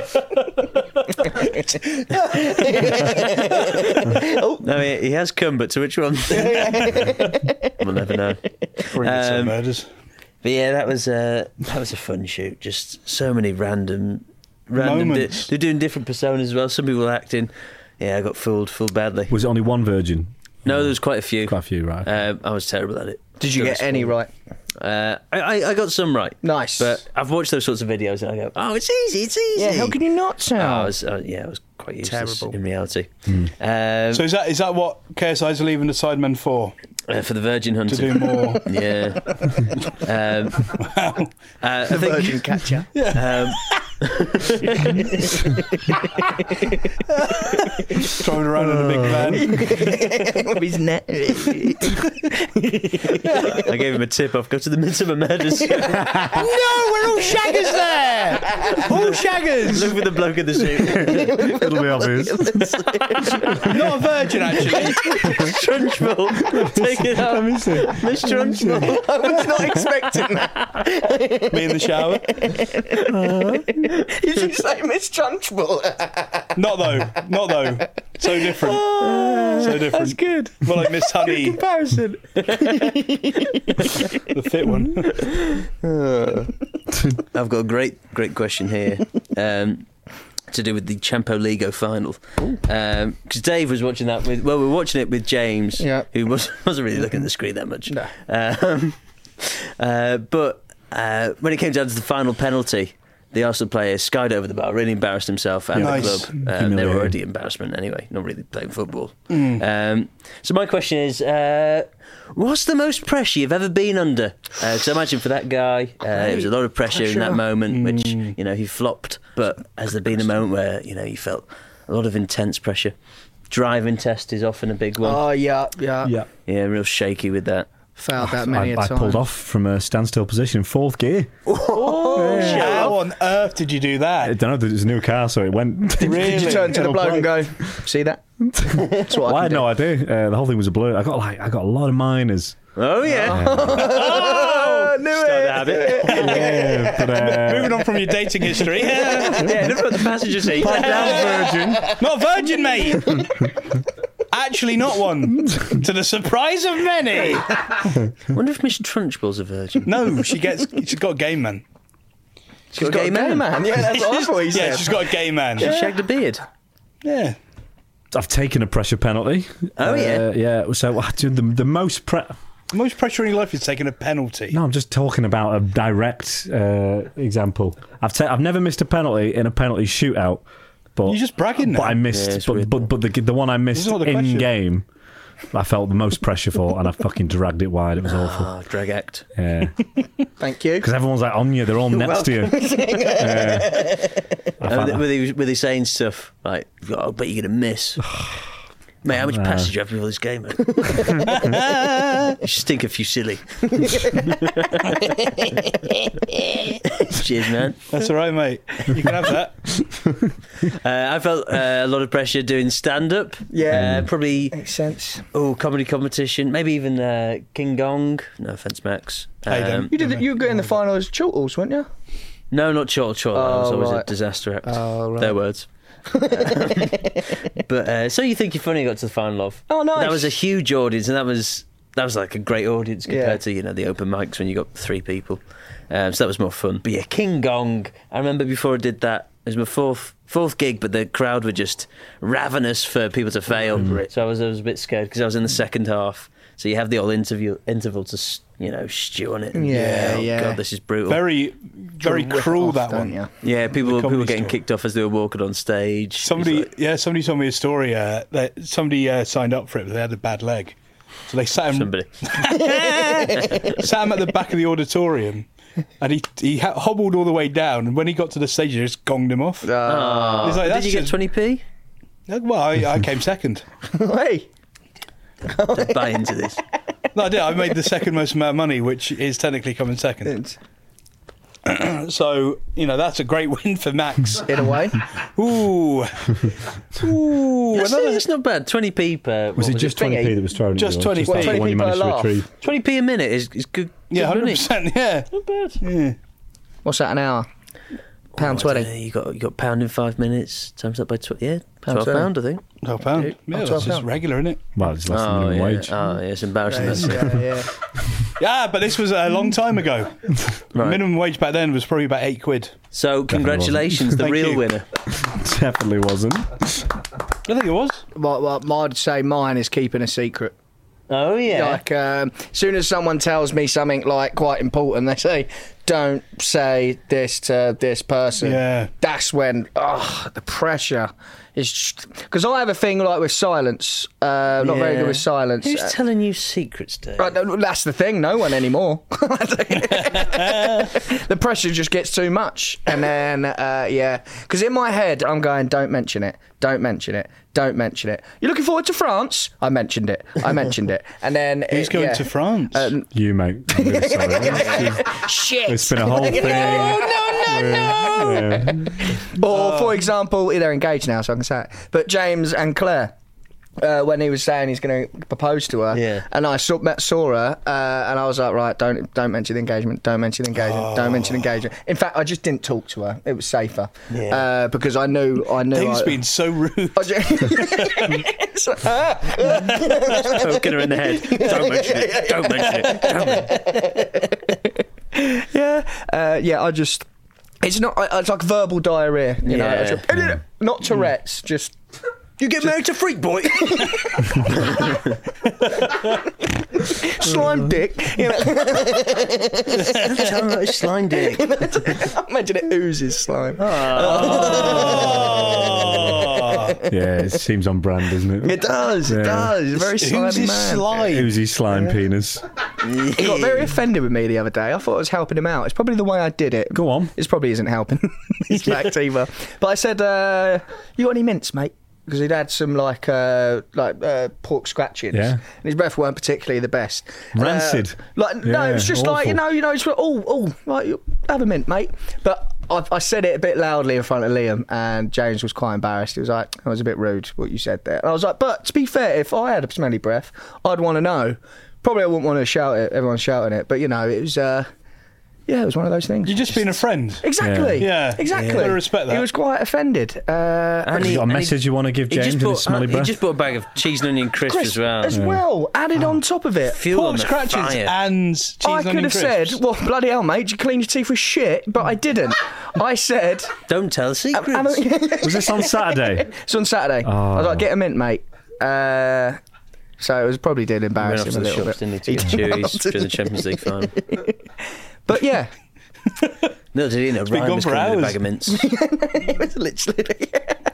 No, he, he has come, but to which one? We'll never know. Some Um, murders. But yeah, that was uh, that was a fun shoot. Just so many random, random. Di- Moments. they're doing different personas as well. Some people acting. Yeah, I got fooled, fooled badly. Was it only one virgin? No, there was quite a few. Quite a few, right? Um, I was terrible at it. Did you Sure get was any fun. right? Uh, I, I I got some right. Nice. But I've watched those sorts of videos and I go, oh, it's easy, it's easy. Yeah, how can you not Oh, sound? I was, uh, yeah, I was quite useless Terrible. in reality. Hmm. Um, So is that is that what K S I's leaving the Sidemen for? uh, for the Virgin To Hunter. do more? Yeah. um, uh, I think, Virgin catcher. um, Throwing around in a big van. With his net. I gave him a tip off. Go to the Midsummer Murders. No, we're all shaggers there. All shaggers. Look for the bloke in the suit. It'll be obvious. Not a virgin, actually. Trunchbull. Take it out. Miss Trunchbull. I was not expecting that. Me in the shower. You should say Miss Trunchbull. Not though. Not though. So different. So different. That's good. More like Miss Honey. Comparison. The fit one. I've got a great, great question here. Um, to do with the Champo Ligo final, because um, Dave was watching that with. Well, we were watching it with James, Yeah. who was, wasn't really looking at the screen that much. No. Um, uh, but uh, when it came down to the final penalty, the Arsenal player skied over the bar, really embarrassed himself and Nice. the club. Um, they were Humiliating. already embarrassment anyway, not really playing football. Um, so my question is, uh, what's the most pressure you've ever been under? Because I imagine for that guy, uh, it was a lot of pressure, in that Pressure. moment, which, you know, he flopped. But has there been a moment where, you know, you felt a lot of intense pressure? Driving test is often a big one. Oh, yeah, yeah. Yeah. Yeah, real shaky with that. Failed that many I, a I time. pulled off from a standstill position, fourth gear. How on earth did you do I that? don't know, there's a new car, so it went. Really? Did you turn to the bloke and go, see that? That's what Well, I I had can no do. idea. Uh, the whole thing was a blur. I got like I got a lot of minors. Oh, yeah. Oh, knew Start it. to have it. Yeah, but, uh, Moving on from your dating history. Yeah, never got the passenger seat. virgin. Not virgin, mate. Actually, not one. To the surprise of many. I wonder if Miss Trunchbull's a virgin. No, she gets. She's got a gay man. She's got a gay man. man. Yeah, that's what I thought he Yeah, said. she's got a gay man. She shagged a beard. Yeah. I've taken a pressure penalty. Oh, yeah? Uh, yeah. So uh, dude, the the most pre. The most pressure in your life is taking a penalty. No, I'm just talking about a direct uh, example. I've ta- I've never missed a penalty in a penalty shootout, but You're just bragging But now. I missed, Yeah, it's but, weird. but but the the one I missed not the in question. game, I felt the most pressure for, and I fucking dragged it wide. It was awful. Oh, drag act. Yeah, Thank you. because everyone's like on you. They're all next to you. Yeah. I Oh, found th- that- were, they, were they saying stuff like, oh, I bet you're going to miss? Mate, how much No. passes do you have before this game, mate? You stink a few silly. Cheers, man. That's all right, mate. You can have that. Uh, I felt uh, a lot of pressure doing stand-up. Yeah. Uh, probably, Makes sense. oh, comedy competition. Maybe even uh, King Gong. No offence, Max. Hey, then. You did. You were in the final as Chortles, weren't you? No, not Chortle Chortle. that was Oh, always a right. disaster act. Oh, right. Their words. But uh, so you think you're funny got to the final of? Oh, nice. That was a huge audience, and that was that was like a great audience compared Yeah. to you know the open mics when you got three people. Um, so that was more fun. But yeah, King Gong. I remember before I did that, it was my fourth fourth gig, but the crowd were just ravenous for people to fail. Mm. So I was I was a bit scared because I was in the second half. So you have the whole interview interval to s- you know stew on it. And, Yeah, oh, yeah. God, this is brutal. Very, very Whip it cruel, off, that don't one. you? Yeah, people The comedy people were getting store. kicked off as they were walking on stage. It was Somebody, like- yeah, somebody told me a story. Uh, that somebody uh, signed up for it, but they had a bad leg, so they sat him, somebody. sat him at the back of the auditorium, and he he ha- hobbled all the way down. And when he got to the stage, they just gonged him off. Oh, He's like, did "That's you get just- twenty p? Well, I, I came second. Hey. Don't buy into this. No, I did. I made the second most amount of money, which is technically coming second. So you know that's a great win for Max. In a way. Ooh, ooh, That's, another that's not bad. twenty p per. was what it just twenty p that was thrown? at Just you, or twenty p. that What, one you 20p per managed to laugh? retrieve? twenty p a minute is, is good. yeah, good hundred money. percent. Yeah, Not bad. yeah. What's that an hour? Pound Oh, I don't twenty. know, You got you got pound in five minutes. Times that by tw- yeah, Pound twelve twenty. pound I think. Twelve pound. Yeah, Oh, that's twelve just pound. regular, isn't it? Well, it's less than Oh minimum yeah. wage. Oh yeah, it's embarrassing. That's it. Yeah, yeah. Yeah, but this was a long time ago. Right. Minimum wage back then was probably about eight quid. So congratulations, the Thank real you. winner. Definitely wasn't. I think it was. Well, well, I'd say mine is keeping a secret. Oh yeah. Like, um, as soon as someone tells me something like quite important, they say, "Don't say this to this person." Yeah. That's when, oh, the pressure It's because I have a thing like with silence. Uh, not very Yeah. good with silence. Who's Uh, telling you secrets, Dave? Right, no, that's the thing. No one anymore. The pressure just gets too much, and then uh, yeah, because in my head I'm going, don't mention it, don't mention it, don't mention it. You're looking forward to France? I mentioned it. I mentioned it, and then Who's it, going yeah. to France? Um, You, mate. I'm really sorry. shit. It's been a whole thing. No, no, no, no. Yeah. Or, for example, they're engaged now, so I can say it. But James and Claire, uh, when he was saying he's going to propose to her, Yeah. and I saw, met, saw her, uh, and I was like, right, don't don't mention the engagement, don't mention the engagement, don't mention the engagement. In fact, I just didn't talk to her. It was safer Yeah. uh, because I knew I knew. Dave's I, been so rude. I just, It's like, ah. Poking her in the head. Don't mention it. Don't mention it. Don't mention it. yeah, uh, yeah. I just. It's not. It's like verbal diarrhea. You know, Yeah. It's just- not Tourette's. Just. You get married to Freak Boy. Slime dick. You know. Tell me about his slime dick. Imagine it oozes slime. Yeah, it seems on brand, doesn't it? It does, it Yeah. does. He's a very Who's slimy his man. slime? Oozy slime penis. He got very offended with me the other day. I thought I was helping him out. It's probably the way I did it. Go on. This probably isn't helping his fact either. But I said, uh, "You got any mints, mate?" Because he'd had some like uh, like uh, pork scratchings, Yeah. and his breath weren't particularly the best. Rancid. Uh, like no, Yeah, it was just like awful. you know, you know, it's like, oh, oh, like you- have a mint, mate. But I, I said it a bit loudly in front of Liam, and James was quite embarrassed. He was like, "That was a bit rude what you said there." And I was like, "But to be fair, if I had a smelly breath, I'd want to know. Probably I wouldn't want to shout it. Everyone's shouting it, but you know, it was." Uh, Yeah, it was one of those things. You're just being a friend. Exactly. Yeah. Exactly. Yeah. I respect that. He was quite offended. Uh, And You got a and message you want to give he James just in bought, his smelly he breath? just bought a bag of cheese and onion crisps Chris, as well. as well, added on top of it. Fuel on Pork the scratches fire. and cheese I and could onion have said, crisps. well, bloody hell, mate, did you clean your teeth with shit? But I didn't. I said, Don't tell secrets. and I- Was this on Saturday? it's on Saturday. I was like, get a mint, mate. Uh, so it was probably did Went embarrass off him to a the little shops, bit. didn't he, to get He went off chewies to during the Champions League final. But yeah, No, did he know? been Ryan gone was for coming with a hours. bag of mints. it was literally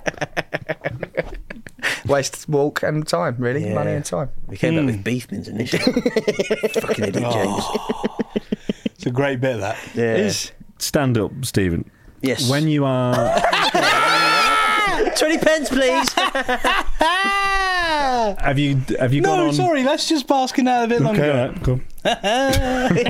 waste walk and time, really, Yeah. money and time. We came back with beef mints initially. Fucking idiot, James. It's a great bit, that. Yeah. Stand up, Stephen. Yes. When you are... twenty pence, please. Have you have you gone No, on... sorry, let's just bask in that a bit longer. Okay, right, cool. That's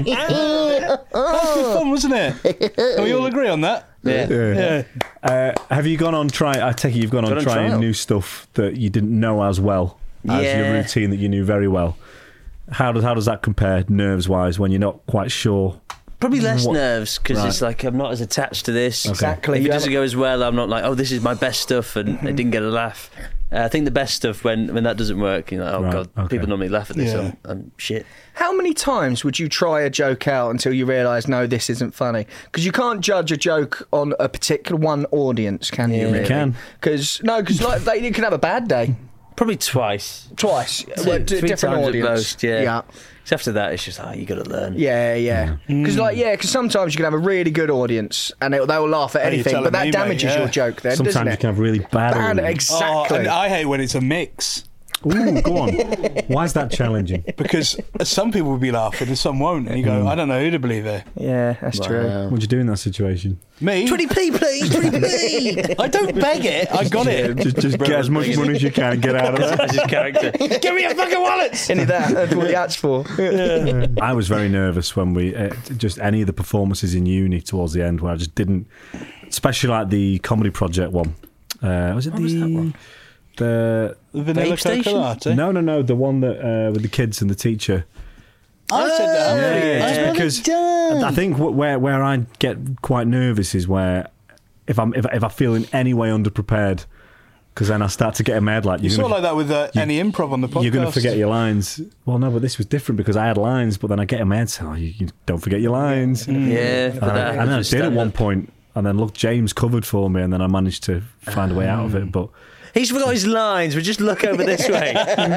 good fun, wasn't it? Can we all agree on that? Yeah. Yeah. Yeah. Uh, have you gone on try? I take it you've gone on Gone on trying trial. new stuff that you didn't know as well as Yeah. your routine that you knew very well. How does how does that compare nerves wise when you're not quite sure? Probably less What- nerves because Right. it's like I'm not as attached to this. Exactly. If You it doesn't have- go as well, I'm not like, oh, this is my best stuff, and it didn't get a laugh. Uh, I think the best stuff when when that doesn't work, you know, oh Right, god, okay. people normally laugh at this. Yeah. I'm, I'm shit. How many times would you try a joke out until you realise, no, this isn't funny? Because you can't judge a joke on a particular one audience, can you? Yeah. Really? You can. Because no, because like they you can have a bad day Probably twice. twice. Two, Well, d- three different times audience. at most. Yeah. Yeah. So after that, it's just, oh, you got to learn. Yeah, yeah. Because like, yeah, because sometimes you can have a really good audience and they, they will laugh at you're anything, telling but that me, mate, damages yeah. your joke then, Sometimes doesn't you it? can have really bad. Bad, audience. exactly. Oh, and I hate when it's a mix Ooh, go on. Why is that challenging? because some people will be laughing and some won't. And you go, I don't know who to believe here. yeah, that's true. Wow. What'd you do in that situation? Me? twenty p, please. twenty p. I don't beg it. I got it. Just, just get as much money as you can and get out of there. That's his character. Give me your fucking wallets. Any of that, that's what the ad's for. I was very nervous when we uh, just any of the performances in uni towards the end where I just didn't, especially like the comedy project one. Uh, was it What the was that one? the Vanilla Vape station? Cocolate. no no no the one that uh, with the kids and the teacher. I said that. Yeah, yeah, I just got it because done. I think wh- where where I get quite nervous is where if I'm if, if I feel in any way underprepared, because then I start to get in my head like You you're sort of gonna, like that with uh, you- any improv on the podcast. you're going to forget your lines. Well, no, but this was different because I had lines, but then I get in my head, so oh, you, you don't forget your lines. Yeah. And I, and then I did at one point, and then look, James covered for me, and then I managed to find a way out of it. But He's forgot his lines. We just look over this way.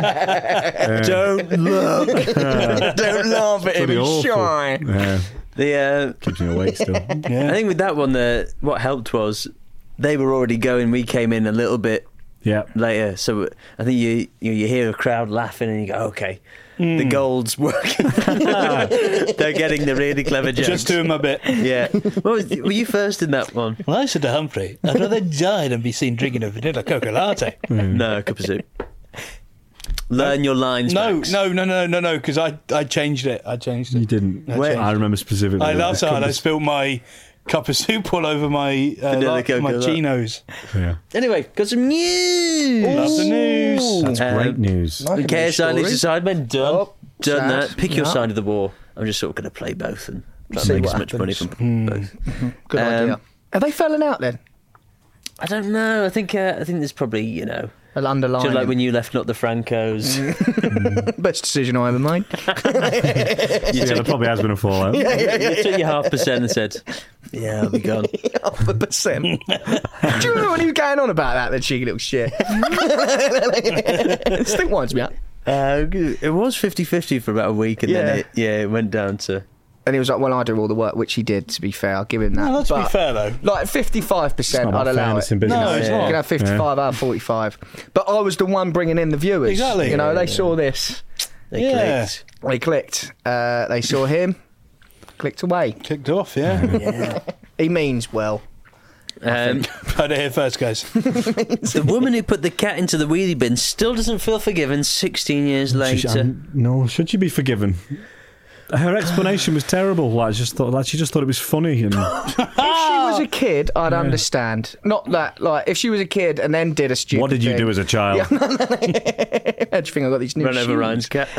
Don't look. Don't laugh at him, pretty he's awful. shy. Yeah, The uh, keeps me awake still. Yeah. I think with that one, the what helped was they were already going. We came in a little bit Yeah. later. So I think you you, you hear a crowd laughing and you go, okay, Mm. the gold's working. They're getting the really clever jokes. Just doing my bit. Yeah. What was, were you first in that one? Well, I said to Humphrey, I'd rather die than be seen drinking a vanilla coca latte. No, a cup of soup. Learn your lines, No, Max. no, no, no, no, no, because I, I changed it. I changed it. You didn't. I Where- changed I remember specifically. I that. laughed hard. I spilled my cup of soup all over my uh, Vanilla la- Coca, my that. chinos. Yeah. Anyway, got some news. Love the news. That's Um, great news. Like a K S I news Lisa story. Sidemen, done. Oh, done sad. that. Pick your Yeah. side of the war. I'm just sort of going to play both and try See and make what as much money happens. from both. Good Um, idea. Are they falling out then? I don't know. I think uh, I think there's probably, you know, An underlying. just like when you left, not the Francos. Best decision I ever made. Yeah, there probably has been a fallout. You took your half percent and said, "Yeah, I'll be gone." Half a percent. Do you remember when he was going on about that, the cheeky little shit? It still winds me up. Uh, it was fifty-fifty for about a week, and Yeah. then it, yeah, it went down to. And he was like, well, I do all the work, which he did, to be fair. I'll give him that. No, let's be But, fair, though. Like fifty-five percent, It's not I'd about allow fairness it. in business. No, it's Yeah. not. You can have fifty-five out of forty-five. But I was the one bringing in the viewers. Exactly. You know, they Yeah. saw this. They Yeah. clicked. They clicked. Uh, they saw him. Clicked away. Kicked off, yeah. Yeah. He means well. Um, Heard it here first, guys. the woman who put the cat into the wheelie bin still doesn't feel forgiven. Sixteen years She- later. um, no, should she be forgiven? Her explanation was terrible. Like, just thought, like she just thought it was funny, and If she was a kid, I'd understand. Not that, like, if she was a kid and then did a stupid what did you thing. do as a child? How do you think I got these new Run over shoes? Ryan's cat.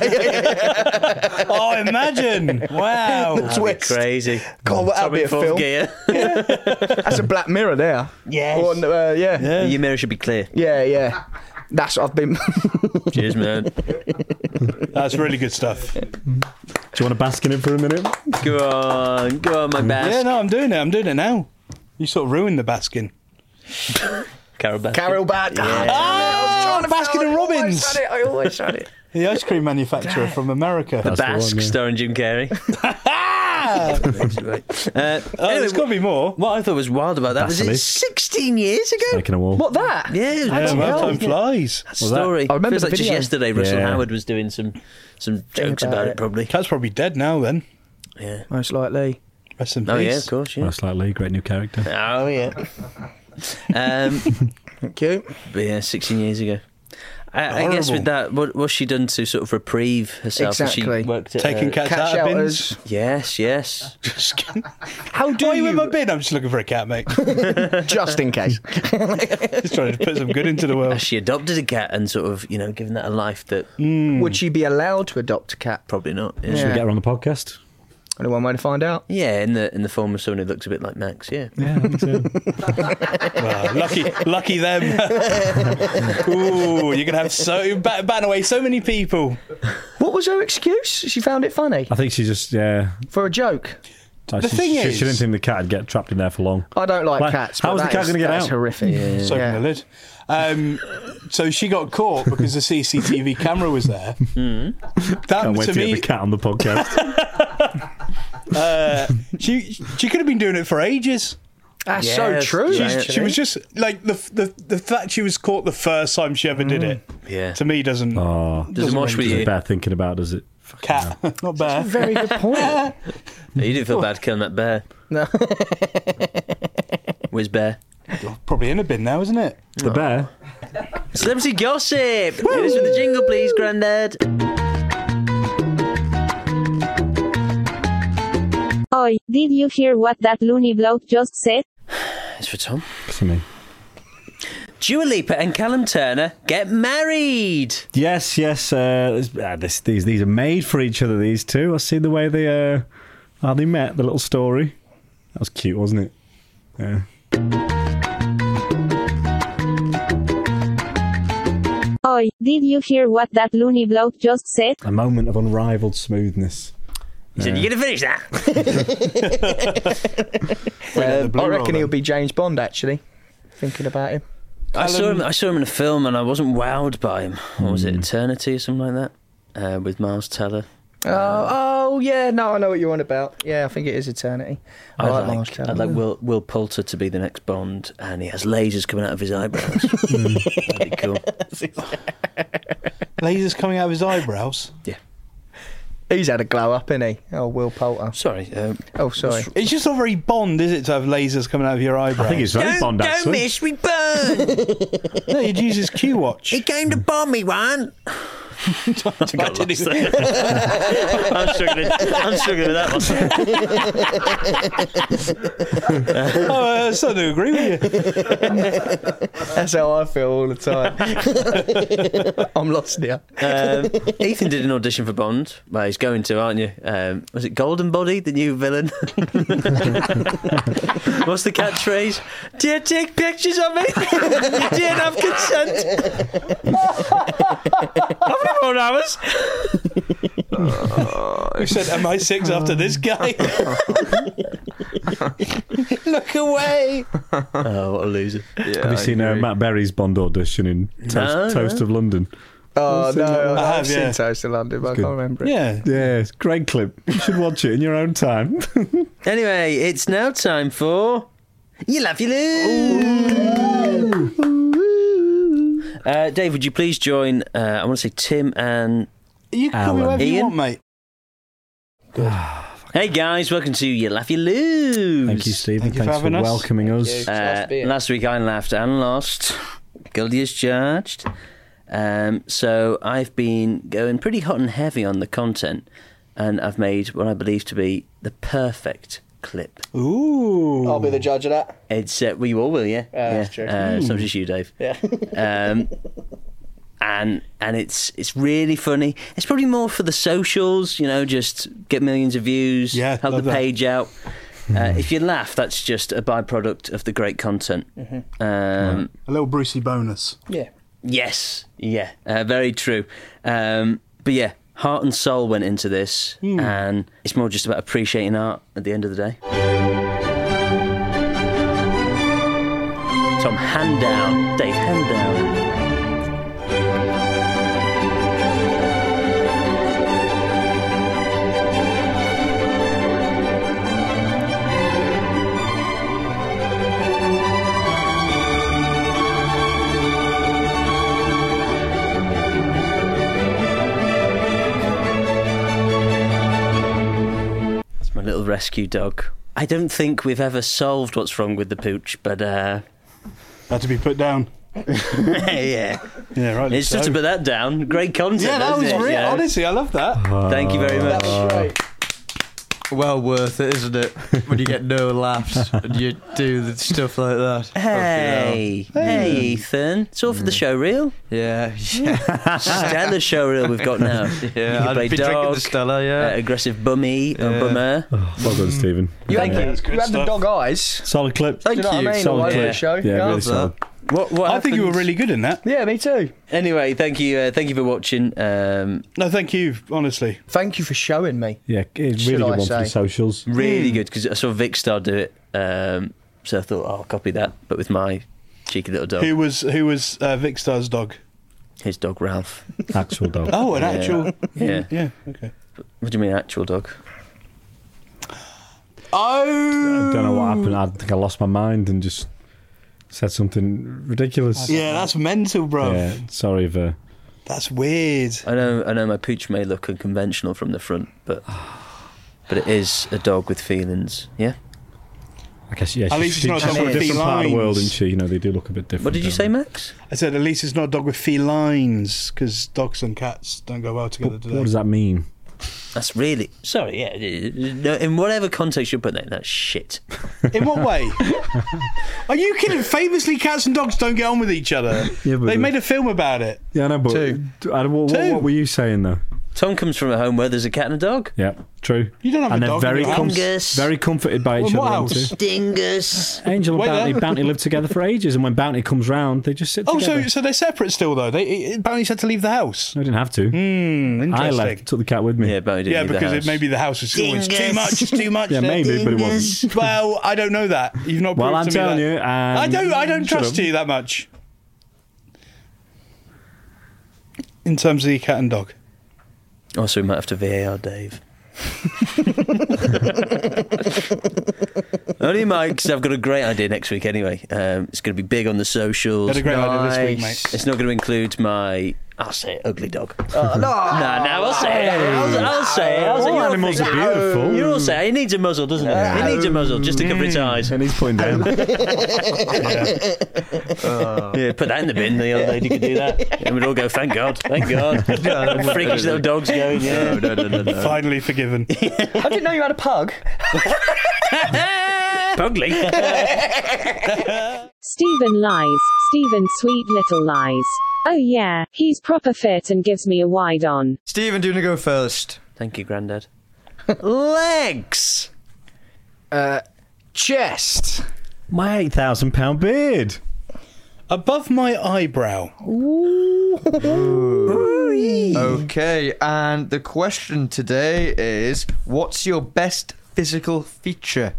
Oh, imagine. Wow. That'd be Twist. crazy. God, that'd Tommy be a fourth film. gear. That's a Black Mirror there. Yes. Or, uh, yeah. yeah. Your mirror should be clear. Yeah, That's what I've been. Cheers, man. That's really good stuff. Do you want to bask in it for a minute? Go on, go on, my bass. Yeah, no, I'm doing it. I'm doing it now. You sort of ruined the Baskin. Carol Baskin. Carol Bad. Ah, Baskin and Robbins. I always had it. I always had it. The ice cream manufacturer from America. The That's the Basque, one, yeah. starring Jim Carrey. Ah! uh, Oh, anyway, there's got to be more. what I thought was wild about that was it Basilisk. sixteen years ago. Making a wall. What, that? Yeah, it was Yeah, wild. well, hell. time flies. That story. I remember Feels the like just video. yesterday. Russell Yeah. Howard was doing some some jokes about about, it. it. Probably. Cat's probably dead now, then. Yeah. Most likely. Rest in Oh yeah, peace. of course. Yeah. Most likely, great new character. Oh yeah. um, Thank you. but yeah, sixteen years ago. I, I guess Horrible. with that, what what's she done to sort of reprieve herself? Has Exactly. She worked at, Taking uh, cats cat out of shelters. bins. Yes, yes. Just kidding. How do Why are you you? in my bin? I'm just looking for a cat, mate. Just in case. Just trying to put some good into the world. Has she adopted a cat and sort of, you know, given that a life that Would she be allowed to adopt a cat? probably not. Yeah. Yeah. Should we get her on the podcast? Only one way to find out. Yeah, in the in the form of someone who looks a bit like Max. Yeah. Yeah, I think so. Well, lucky, lucky them. Ooh, you're gonna have so bat, batting away so many people. What was her excuse? She found it funny I think she just, yeah. for a joke. Like, The she, thing she, is- she didn't think the cat would get trapped in there for long. I don't like Like, cats. how but was the that cat is- gonna get that's out? horrific. Yeah. So Yeah. the lid. Um, so she got caught because the C C T V camera was there. Hmm. That Can't wait to to get me, the cat on the podcast. uh, she she could have been doing it for ages. That's Yeah, so that's true. true. She, she was just like the the the fact she was caught the first time she ever did it. Yeah. To me, doesn't Oh, Doesn't wash with is you. it bad thinking about, does it? cat not bad. Very good point. No, you didn't feel bad killing that bear. No. Whiz bear. Probably in a bin now, isn't it? The bear? Celebrity gossip. Hit us with the jingle, please, Grandad. Oi, did you hear what that loony bloke just said? It's for Tom. For me. Dua Lipa and Callum Turner get married. Yes, yes. Uh, this, uh, this, these these are made for each other. These two. I see the way they uh, how they met. The little story. That was cute, wasn't it? Yeah. Oi, did you hear what that loony bloke just said? A moment of unrivaled smoothness. He said, "You gonna finish that?" Um, I Blu-ray reckon then. he'll be James Bond, actually. Thinking about him. I saw him. I saw him in a film, and I wasn't wowed by him. What was it, Hmm. Eternity or something like that, uh, with Miles Teller? Oh, oh, yeah, no, I know what you're on about. Yeah, I think it is Eternity. I I'd like like, Miles Teller. I'd like Will, Will Poulter to be the next Bond, and he has lasers coming out of his eyebrows. That'd be cool. Lasers coming out of his eyebrows. Yeah. He's had a glow up, hasn't he? Oh, Will Poulter. Sorry. Um, Oh, sorry. It's just not very Bond, is it, to have lasers coming out of your eyebrows? I think it's very Bond, actually. miss, we burn. No, you'd use his Q watch. He came to bomb me one. Imagine if- I'm struggling. I'm struggling with that one. oh, I sort of agree with you. That's how I feel all the time. I'm lost here. Um, Ethan did an audition for Bond. Well, he's going to, aren't you? Um, was it Golden Body, the new villain? What's the catchphrase? Do you take pictures of me? You didn't have consent. How many more hours? Who said M I six after this guy? Look away. Oh, what a loser. Yeah, Have you I seen uh, agree. Matt Berry's Bond audition in Toast, No, Toast no. of London? Oh, no, I I've have, seen yeah. Toast of London, but I good. can't remember it. Yeah. Yeah, it's a great clip. You should watch it in your own time. Anyway, it's now time for You Laugh, You Lose. Uh, Dave, would you please join, uh, I want to say Tim and... You can call Alan. me whatever you Ian? want, mate. Hey guys, welcome to You Laugh, You Lose. Thank you, Stephen. Thank you for Thanks for, having us. welcoming us. Uh, last week I laughed and lost. Guilty as charged. Um, so I've been going pretty hot and heavy on the content, and I've made what I believe to be the perfect clip. Ooh. I'll be the judge of that. It's uh, we all will, yeah. Yeah, that's true. Uh, it's not just you, Dave. Yeah. Um, and and it's it's really funny. It's probably more for the socials, you know, just get millions of views, Yeah, help the love that. page out. Uh, if you laugh, that's just a byproduct of the great content. Mm-hmm. Um, A little Brucey bonus. Yeah. Yes, yeah, uh, very true. Um, but yeah, heart and soul went into this, and it's more just about appreciating art at the end of the day. Tom, hand down. Dave, hand down. It's my little rescue dog. I don't think we've ever solved what's wrong with the pooch, but uh, Had to be put down. yeah, Yeah, right. it's so. just to put that down. Great content. Yeah, that isn't was it? real. Yeah. Honestly, I love that. Thank you very much. Right. Well worth it, isn't it? When you get no laughs and you do the stuff like that. Hey, hey, Ethan. It's all for the show reel. Yeah, yeah. Stellar show reel we've got now. You Yeah, can I'd play be drinking dog, the Stella, uh, yeah. aggressive bummy or Yeah. bummer. Well done, Stephen. You Thank had, you. the, That's good you had the stuff. dog eyes. Solid clip. Thank Do you know what you. I mean? Solid All over clip. the show. Yeah, really solid. What, what I think you were happened- really good in that. Yeah, me too. Anyway, thank you, uh, thank you for watching. Um, No, thank you, honestly. Thank you for showing me. Yeah, it's Should really I good one for the say? socials. really Hmm. good because I saw Vic Star do it, um, so I thought oh, I'll copy that, but with my cheeky little dog, Who was who was uh, Vic Star's dog? his dog Ralph. Actual dog. Oh, an Yeah. actual. Yeah. Yeah. Okay. What do you mean, actual dog? Oh. I don't know what happened. I think I lost my mind and just said something ridiculous. Yeah, that's mental, bro. Yeah, sorry if uh, That's weird. I know, I know, my pooch may look unconventional from the front, but but it is a dog with feelings. Yeah. I guess yeah. At she- least it's she- not she's a dog from a with different part of the world, felines. isn't she? You know, they do look a bit different. What did you don't say, they? Max? I said at least it's not a dog with felines because dogs and cats don't go well together, What, do what they? does that mean? That's really sorry. Yeah, no, in whatever context you put that, that's shit. In what way? Are you kidding? Famously, cats and dogs don't get on with each other. Yeah, but They the- made a film about it. Yeah, I know, but Two. I, what, what, Two. what were you saying though? Tom comes from a home where there's a cat and a dog. Yeah, true. You don't have and a they're dog very in your com- house. Dingus. very comforted by each Well, what other. house? Too. Dingus. Angel and Wait Bounty, there. Bounty lived together for ages, and when Bounty comes round, they just sit Oh, together. so so they're separate still though. They Bounty's had to leave the house. No, I didn't have to. Hmm, interesting. I left, took the cat with me. Yeah, but I didn't Yeah, leave the because it house. maybe the house was always too Dingus. much. It's too much. Yeah, there. maybe, but it wasn't. Well, I don't know that. You've not. Well, proved I'm to me telling that. you, and I don't. I don't Shut trust up. you that much. In terms of your cat and dog. Also, we might have to V A R Dave. Only Mike, because I've got a great idea next week anyway. Um, it's going to be big on the socials. Had a great idea this week, Nice. mate. It's not going to include my, I'll say it, ugly dog. Oh, no. Nah, nah, I'll say it. I'll, I'll say it. I'll say All you'll animals think- are beautiful. You all say it. He needs a muzzle, doesn't he? He needs a muzzle just to cover its eyes. And he's putting down. Yeah, put that in the bin. The old lady could do that. And we'd all go, thank God, thank God. Freakish little dogs going, yeah. No, no, no, no. Finally forgiven. I didn't know you had a pug. Pugly. Stephen lies. Stephen sweet little lies. Oh yeah, he's proper fit and gives me a wide on. Stephen, do you want to go first? Thank you, Grandad. Legs. Uh, chest. My eight thousand pound beard. Above my eyebrow. Okay, and the question today is, what's your best physical feature?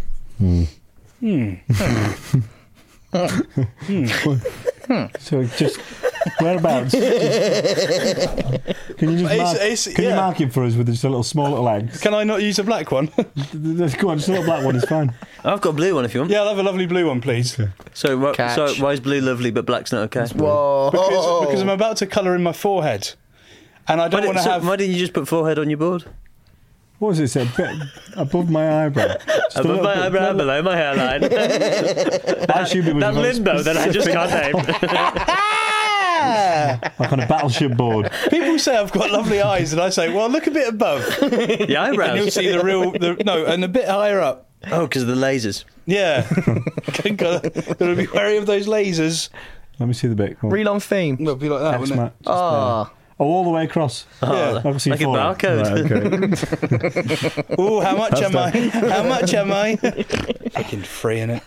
So just whereabouts? Can you just It's- mark, it's- can you yeah. mark him for us with just a little small little legs? Can I not use a black one? Go on, just a little black one is fine. I've got a blue one if you want. Yeah, I'll have a lovely blue one, please. So, wh- Catch. so why is blue lovely but black's not okay? Whoa. Because, because I'm about to colour in my forehead. And I Why, don't did, want to so have... why didn't you just put forehead on your board? What was it? Say, a bit above my eyebrow. Just a Above little my bit- eyebrow, below my hairline. I assumed it was That very limbo that I just can't name. like on a battleship board. People say I've got lovely eyes, and I say, well, look a bit above. The And you'll eyebrows. see the real... The, no, and a bit higher up. Oh, because of the lasers. Yeah. got to be wary of those lasers. Let me see the bit. Come on. Reel on theme. It'll be like that, X wouldn't it? Max. Ah. Oh, all the way across. Yeah. I can see like a four. barcode. Right, okay. Ooh, how much That's am I? How much am I? Fucking free in it.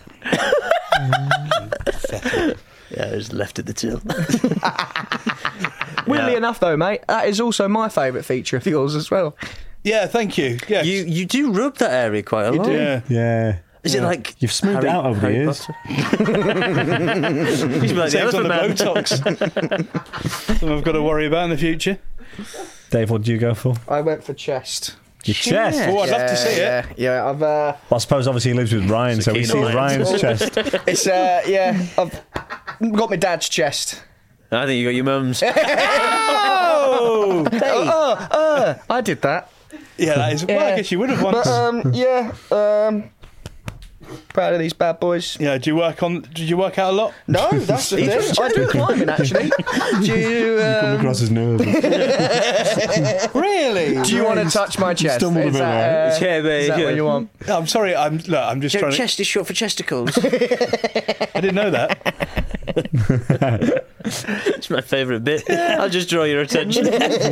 Yeah, just left at the till. Weirdly Yeah. enough, though, mate, that is also my favourite feature of yours as well. Yeah, thank you. Yeah. You you do rub that area quite a lot. Yeah. Yeah. Is it like You've smoothed it Harry- out over the Harry years. Potter? He's like the Saves on the elephant man. Botox. Something I've got to worry about in the future. Dave, what do you go for? I went for chest. Your chest. Oh, I'd love to see yeah, it. Yeah, I've uh, Well, I suppose obviously he lives with Ryan, so we keen see on Ryan's chest. it's uh, yeah, I've got my dad's chest. I think you got your mum's. Oh, oh, uh, I did that. Yeah, that is. Well, I Yeah. guess you would have once. But um, yeah, um, proud of these bad boys. yeah. Do you work on? Did you work out a lot? No, that's the thing. I do climbing actually. Do you? Come Um, across as nervous. Really? do you want to touch my chest? stumbled a Is bit that, there. uh, Yeah, but- is that yeah. what you want? I'm sorry. I'm. Look, I'm just trying. Chest is short for chesticles. To, I didn't know that. It's my favourite bit. I'll just draw your attention.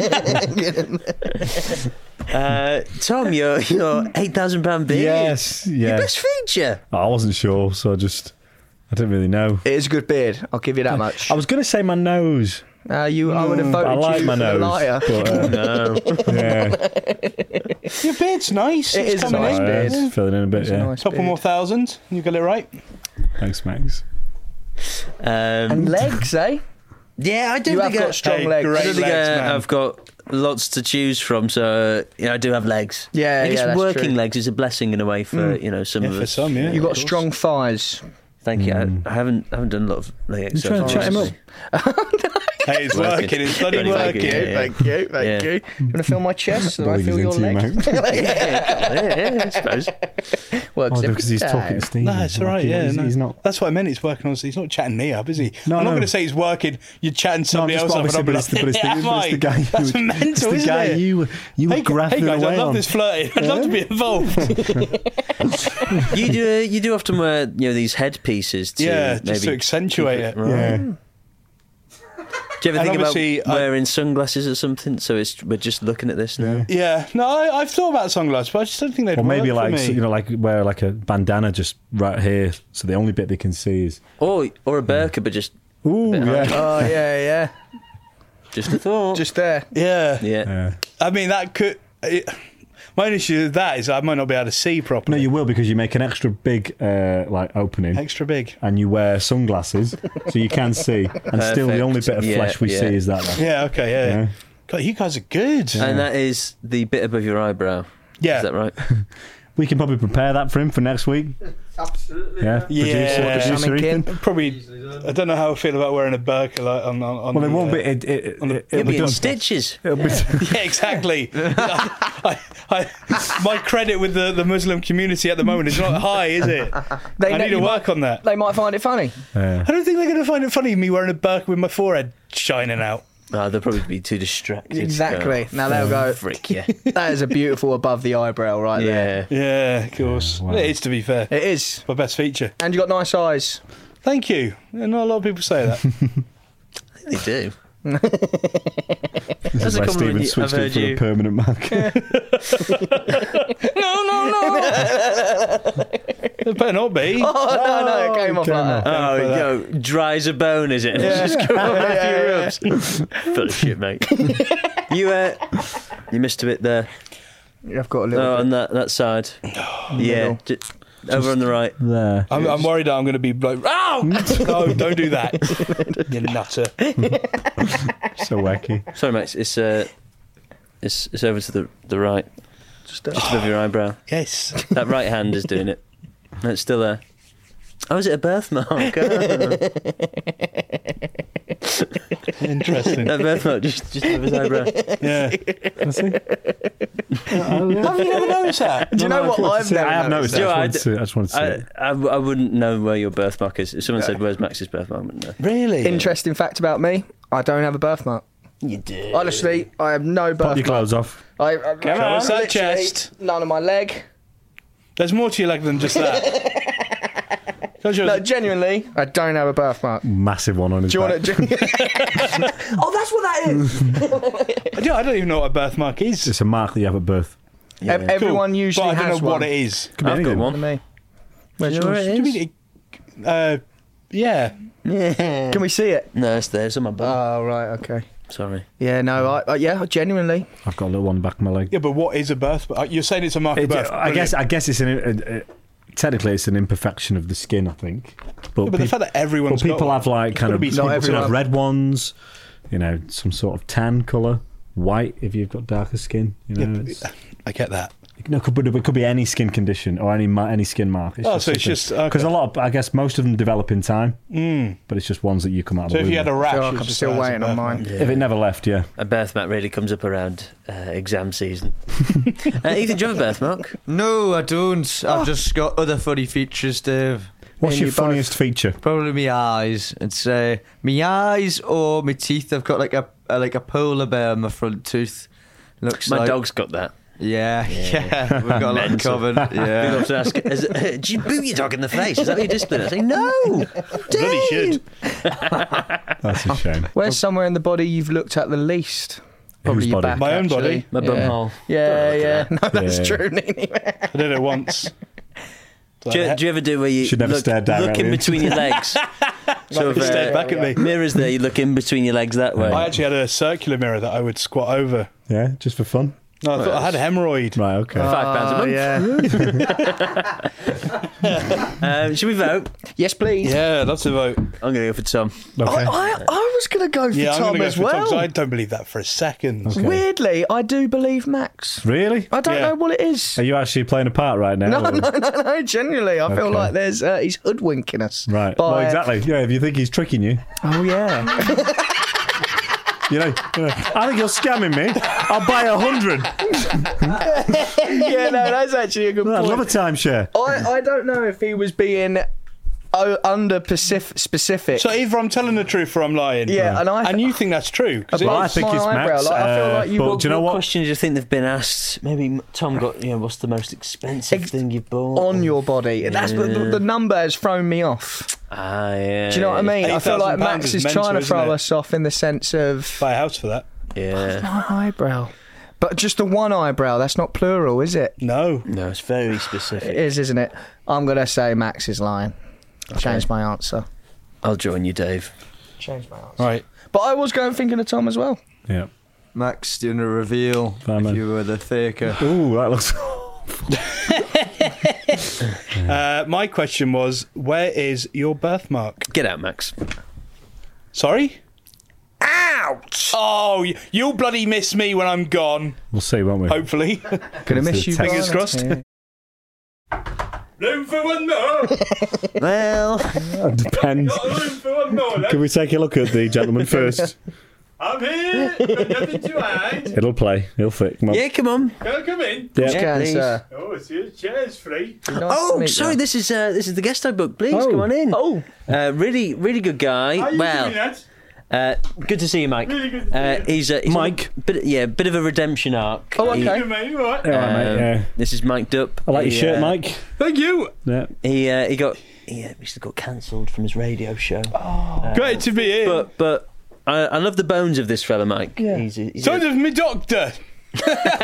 uh, Tom, your your eight thousand pound beard. Yes, Your yeah. best feature. I wasn't sure, so I just I didn't really know. It is a good beard. I'll give you that much. I was going to say my nose. Uh, you, I would have voted I like you my for the nose, liar. but uh, No. yeah, Your beard's nice. It it's is a coming nice in. beard. it's filling in a bit. It's a Yeah, nice Couple beard. more thousand. You got it right. thanks, Max. Um, And legs, eh? yeah, I do You have think I, got strong Hey, legs. I great don't think legs, I, man. I've got lots to choose from, so you know, I do have legs. Yeah, I guess yeah, that's working true. legs is a blessing in a way for you know some Yeah, of for us. some, yeah. You got of course. strong thighs. Thank you. I, I haven't I haven't done a lot of leg You trying to exercises. chat him up? Hey, it's Working. working. It's bloody Bloody working. working, yeah. Thank you, thank Yeah. you. You want to feel my chest so I Bullying feel is your into you, legs? mate. yeah, yeah, I suppose. Works Oh, every because he's day. talking to Steve. No, it's all right. Yeah, he's, no. he's not. That's what I meant. He's working on. He's not chatting me up, is he? No, I'm not no. going to say he's working. You're chatting somebody No, else just up, and I'll obviously, be but it's like, the, but it's the, yeah, but it's the guy. mate, That's you, mental, it's the isn't guy it? you were you were Hey, graphing hey guys, away I love on. this flirting. I'd love to be involved. You do uh, you do often wear you know these headpieces to yeah, maybe just to accentuate it. Right. Yeah. Do you ever And think about obviously, I- wearing sunglasses or something? So it's we're just looking at this now. Yeah, no, I, I've thought about sunglasses, but I just don't think they'd Or maybe work like for so, me. you know, like wear like a bandana just right here, so the only bit they can see is. Or or a burqa, but just Ooh, Bit yeah. Oh, yeah, yeah. just a thought. Just there. yeah. yeah. yeah. I mean that could. It, my only issue with that is I might not be able to see No, properly. you will because you make an extra big uh, like opening, Extra big. and you wear sunglasses so you can see, and still the only bit of Yeah, flesh we yeah. see is that. Then. Yeah. Okay. Yeah. Yeah. God, you guys are good. And that is the bit above your eyebrow. Yeah. Is that right? We can probably prepare that for him for next week. Absolutely. Yeah. Yeah. Producer, producer Ethan. Probably. I don't know how I feel about wearing a burqa like, on, on, on Well, it the, won't uh, be. It, it, it, on the- it'll You'll be in done- stitches. It'll be, Yeah, exactly. I, I, my credit with the, the Muslim community at the moment is not high, is it? They I know need to you work on that. They might find it funny. yeah. I don't think they're going to find it funny me wearing a burqa with my forehead shining out. Oh, they'll probably be too distracted. Exactly. to go, Now they'll go. Frick, yeah. That is a beautiful above the eyebrow right there. Yeah. Yeah, of course. wow. It is, to be fair. It is. My best feature. And you got nice eyes. Thank you. Not a lot of people say that. They do. This is a why compliment Stephen I've switched it heard for you- a permanent mark. No, no, no. It better not be. Oh, no, no. It came off came like that. Oh, for that. yo, dry as a bone, is it? Yeah. Just come on Yeah, a few yeah, rubs. Full of shit, mate. you, uh, you missed a bit there. I've got a little Oh, bit. on that, that side. yeah. J- over on the right. There. I'm, I'm worried that I'm going to be like, ow! No, don't do that. You nutter. So wacky. Sorry, mate. It's uh, it's it's over to the the right, Just, uh, just above your eyebrow. Yes. That right hand is doing it. No, it's still there. Oh, is it a birthmark? Oh. Interesting. That birthmark just just above his eyebrow. Yeah. Let's see. Have you never noticed that? do you know what I've never I have noticed noticed? that. I Yeah, just wanted to, I just wanted to see I, it. I, I wouldn't know where your birthmark is. If someone said, "Where's Max's birthmark?" I wouldn't know. Really? Interesting fact about me: I don't have a birthmark. You did. Honestly, I have no Pop your birthmark. clothes off. I, I, Come on. Show us that literally chest. None on my leg. There's more to your leg than just that. No, genuinely, I don't have a birthmark. Do Massive one on his you back. want to? Oh, that's what that is. I don't, I don't even know what a birthmark is. It's a mark that you have at birth. Ev- Everyone Cool. usually but I don't has know one. what it is. Could be I've got anything. one. For me. Where's Do you know where yours? it Do you is? mean it, uh, yeah. Yeah. Can we see it? No, it's there. It's on my bum. Oh, right, okay. Sorry. Yeah, no, I, I yeah, genuinely. I've got a little one on the back of my leg. Yeah, but what is a birthmark? You're saying it's a mark of It- birth. I guess. I guess it's an. Uh, uh, technically, it's an imperfection of the skin. I think. But, Yeah, but the peop- fact that everyone's but got people one, have like it's kind gotta of be people Not could have everyone. red ones. You know, some sort of tan colour, white if you've got darker skin. You know, Yeah, it's, I get that. no, it could, be- it could be any skin condition or any ma- any skin mark. Oh, so it's just- okay. because a lot. Of, I guess most of them develop in time, Mm. but it's just ones that you come out of. So the if you womb had a with. rash, feel it's like I'm just still as a waiting on birthmark. mine. If it never left, yeah. A birthmark really comes up around uh, exam season. uh, Ethan, do you have a birthmark? No, I don't. I've just got other funny features, Dave. What's And your you both- funniest feature? Probably my eyes. It's uh, my eyes or my teeth. I've got like a, a like a polar bear on my front tooth. Looks My like dog's got that. Yeah, yeah. We've got a lot Mental. covered. Big Yeah. up to ask, is, uh, do you boot your dog in the face? Is that what your discipline? I say, no. Bloody should. That's a shame. Where's somewhere in the body you've looked at the least? Probably Whose your body? back. My own actually. body? My bum yeah. hole. Yeah, Don't yeah. look No, that's Yeah. true, Nini. I did it once. Do you, do you ever do where you Should never look, stare directly look in into between your legs? sort of, Like, stared uh, back at me. mirrors there, you look in between your legs that way. I actually had a circular mirror that I would squat over. Yeah, just for fun. No, I thought I had a hemorrhoid. Right, okay. Five pounds a month. Yeah. Um, should we vote? Yes, please. Yeah, that's a vote. I'm going to go for Tom. okay. I, I, I was going to go for Yeah, I'm Tom going to go as for Tom 'cause well. I don't believe that for a second. Okay. Weirdly, I do believe Max. Really? I don't Yeah. know what it is. Are you actually playing a part right now? No, or- no, no, no. Genuinely, I feel Okay. like there's uh, he's hoodwinking us. Right. by- Well, exactly. Yeah, if you think he's tricking you, Oh yeah. you know, you know, I think you're scamming me. I'll buy a hundred. yeah, no, that's actually a good I'd point. love a timeshare. I, I don't know if he was being oh, under specific. specific. So either I'm telling the truth or I'm lying. Yeah, and I- and you think that's true. 'cause Well, it I is. think my it's eyebrow, Max. like, I feel uh, like you but will- do you know what what? questions do you think they've been asked? Maybe Tom got, you know, what's the most expensive Ex- thing you've bought? on your body. That's the, the, the number has thrown me off. Ah, yeah. Do you know what I mean? I feel like eight thousand pounds Max is is trying to mental, throw isn't it? us off in the sense of Buy a house for that. Yeah. my eyebrow. But just the one eyebrow, that's not plural, is it? No. No, it's very It specific. is, isn't it? I'm going to say Max is lying. Change my answer. I'll join you, Dave. Change my answer. Right. But I was going thinking of Tom as well. Yeah. Max doing a reveal Fine, man. if you were the faker. Ooh, that looks. Uh, my question was, where is your birthmark? Get out, Max. Sorry? out. Oh, you, you'll bloody miss me when I'm gone. We'll see, won't we? Hopefully. Gonna miss you. Fingers Barnett. crossed. Yeah. Room for one more. Well, That depends. Got room for one more. Can we take a look at the gentleman first? I'm here. Got nothing to hide. It'll play. It'll fit. Come on. yeah, come on. Can I come in? Yeah. Can, please. sir. Oh, it's your chair's free. Nice to Oh, meet sorry. you. This is uh, this is the guest I booked. Please Oh. come on in. Oh. Uh, really, really good guy. How you well, doing, lads? uh, good to see you, Mike. Really good to Uh, see you. he's, uh, he's Mike. on a bit, yeah, bit of a redemption arc. Oh, He- okay. You, mate, all right? All right, mate. um, Yeah. This is mic'd up. I like your He, shirt, uh, Mike. Thank you. Yeah. He uh, he got he uh, basically got cancelled from his radio show. Oh. Great to be here. But but I, I love the bones of this fella, Mike. Yeah. He's, he's, Son of me doctor. he's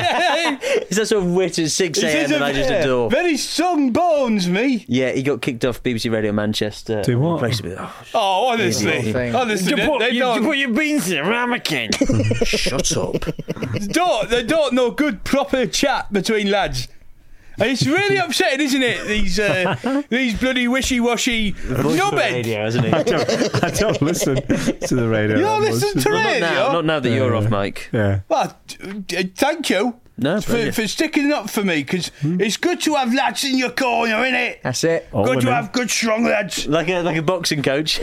that sort of wit at six He says a.m. that I just a- adore. Very strong bones, me. Yeah, he got kicked off B B C Radio Manchester. Do what? Replaced with- oh, Oh, honestly. Little thing. Honestly, they, they don't, your beans in, ramekin. Shut up. they don't, they don't know good, proper chat between lads. And it's really upsetting, isn't it? These uh, these bloody wishy-washy knobheads. Radio, isn't he? I don't, I don't listen to the radio. You don't that listen much. to Well, not radio? now, not now that you're Yeah. off, Mike. Yeah. Well, t- uh, thank you No, for, brilliant. for sticking up for me, because it's good to have lads in your corner, innit? That's it. All Good to women. have good, strong lads. Like a like a boxing coach.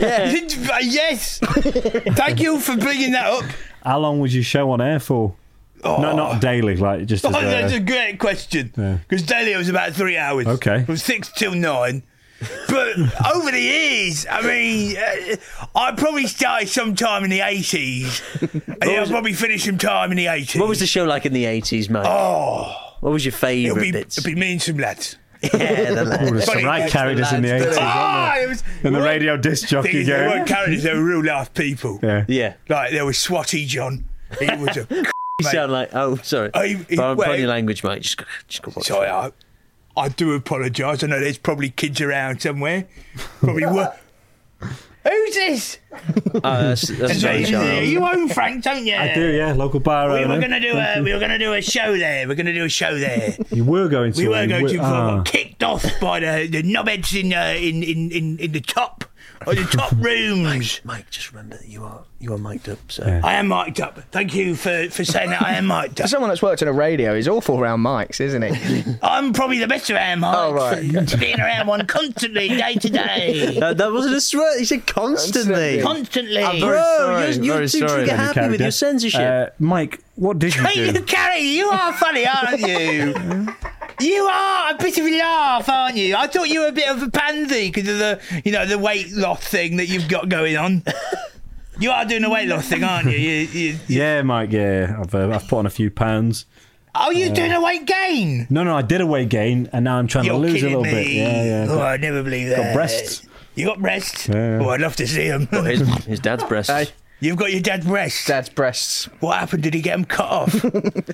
Yes. Thank you for bringing that up. How long was your show on air for? No, not daily, like just as Oh, that's a, a great question. Yeah. Because daily it was about three hours. Okay. From six till nine. But over the years, I mean, uh, I probably started sometime in the eighties. And I'll probably finish sometime in the eighties. What was the show like in the eighties, mate? Oh, What was your it'll favourite be, bits? it'll be me and some lads. Yeah, the Oh, there's some Funny, right it's characters in the lads, eighties, don't Ah, weren't it was, there? In the well, radio disc thing jockey is, they weren't game. characters, they were real life people. Yeah. yeah. Like, there was Swatty John. He was a You mate. sound like oh, sorry. Oh, he- he- Pardon well, pardon your language, mate. Just go, just go watch Sorry, it. I, I do apologise. I know there's probably kids around somewhere. Probably were. Who's this? Oh, that's, that's very charming. You own Frank, don't you? I do, yeah. Local bar We owner. were gonna do a we were gonna do a show there. We're gonna do a show there. You were going to. We were and going we- to ah. get kicked off by the the knobheads in uh, in, in in in the top or the top rooms. Mike, just remember that you are you are mic'd up. So Yeah. I am mic'd up. Thank you for, for saying that. I am mic'd For up. someone that's worked in a radio, he's awful around mics, isn't he? I'm probably the best around Mike. Oh, right. Being around one constantly, day to day. that, that wasn't a swear. He said constantly. Constantly. I'm Bro, very sorry, you're, you're very too sorry. trigger happy with Character. your censorship. Uh, Mike, what did you Hey, you, do? Carrie, you are funny, aren't you? You are a bit of a laugh, aren't you? I thought you were a bit of a pansy because of the, you know, the weight loss thing that you've got going on. You are doing a weight loss thing, aren't you? you, you Yeah, Mike. Yeah, I've uh, I've put on a few pounds. are you doing a weight gain? No, no, I did a weight gain, and now I'm trying You're to lose a kidding little me. bit. Yeah, yeah. Oh, Got- I never believe that. breasts. You got breasts? Yeah. Oh, I'd love to see them. his, his dad's breasts. Hey. You've got your dad's breasts. Dad's breasts. What happened? Did he get them cut off?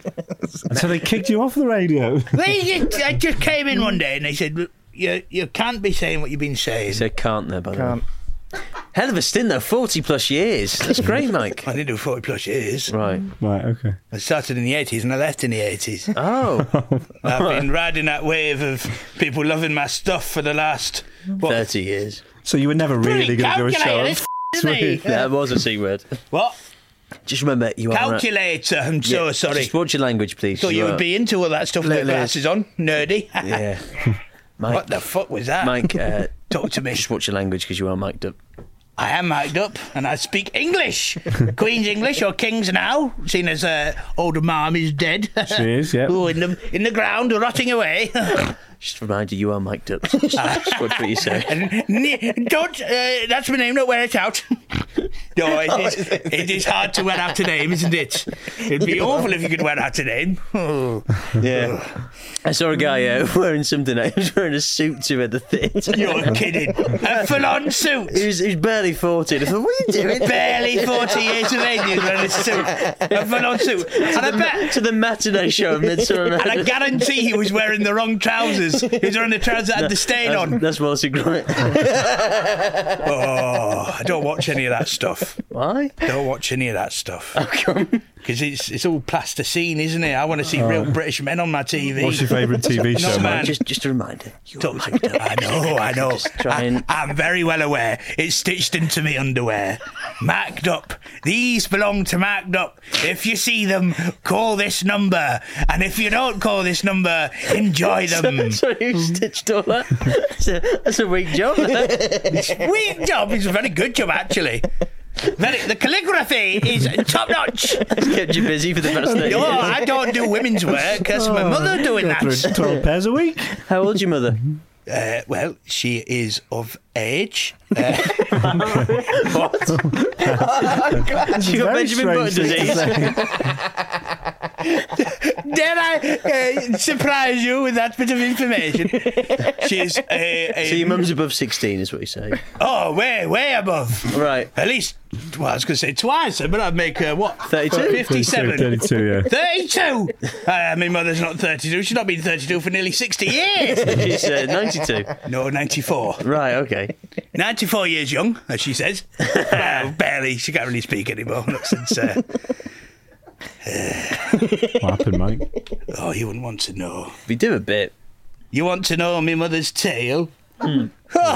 And so they kicked you off the radio. They just, I just came in one day and they said, "Look, you you can't be saying what you've been saying. He said can't there, by the way. Can't. Hell of a stint though, forty plus years. That's great, Mike. I didn't do forty plus years. Right. Right. Okay. I started in the eighties and I left in the eighties. Oh, I've been riding that wave of people loving my stuff for the last what? thirty years. So you were never really going to do a show. calculator, this isn't he? That was a C word. What? Just remember, you are. Calculator. I'm so Yeah, sorry. Just watch your language, please. Thought you are- would be into all that stuff with Little glasses on. Nerdy. Yeah. Mike, What the fuck was that? Mike, uh, Talk to me. just watch your language because you are mic'd up. I am mic'd up and I speak English. Queen's English or King's now, seeing as uh, older mum is dead. She is, yeah. Oh, in the, in the ground, rotting away. Just a reminder, you are mic'd up. So just, just watch what you say. N- Don't, uh, that's my name, don't wear it out. No, it is, it is hard to wear out a name, isn't it? It'd be awful if you could wear out a name. Oh. Yeah. I saw a guy uh, wearing something. He was wearing a suit to at the theatre. You're kidding. A full-on suit. He was, he was barely forty. I thought, what are you doing? Barely forty years of age, he's wearing a suit. A full-on suit. And I bet... To the matinee show in Midsummer And I Madness. guarantee he was wearing the wrong trousers. He was wearing the trousers that had the stain That's, on. that's Walter Gromit. Oh, I don't watch any of that stuff. Why? Don't watch any of that stuff. How come? Because it's it's all plasticine, isn't it? I want to see real British men on my T V. What's your favourite T V show, No, mate? man. Just, just a reminder. You're Don't- mic'd up. I know, I know. Just try and- I, I'm very well aware. It's stitched into me underwear. Marked up. These belong to Marked Up. If you see them, call this number. And if you don't call this number, enjoy them. So you stitched all that? That's a, that's a weak job. That. Weak job. It's a very good job, actually. Very, the calligraphy is top notch. Kept you busy for the past thirty No, years. I don't do women's work. That's my mother doing Go through that. twelve pairs a week. How old's your mother? Uh, well, she is of age. Uh, What? She got Very Benjamin Button strange thing to disease. say. dare I uh, surprise you with that bit of information? She's a, a So your mum's above sixteen, is what you say? oh, way, way above. Right. At least, well, I was going to say twice, but I'd make her what? thirty-two? fifty-seven. thirty-two, yeah. thirty-two. Uh, my mother's not thirty-two. She's not been thirty-two for nearly sixty years. She's uh, ninety-two. No, ninety-four. Right, okay. ninety-four years young, as she says. Well, barely. She can't really speak anymore. Not since. Uh, What happened, mate? oh, you wouldn't want to know. We do a bit. You want to know my mother's tale? Did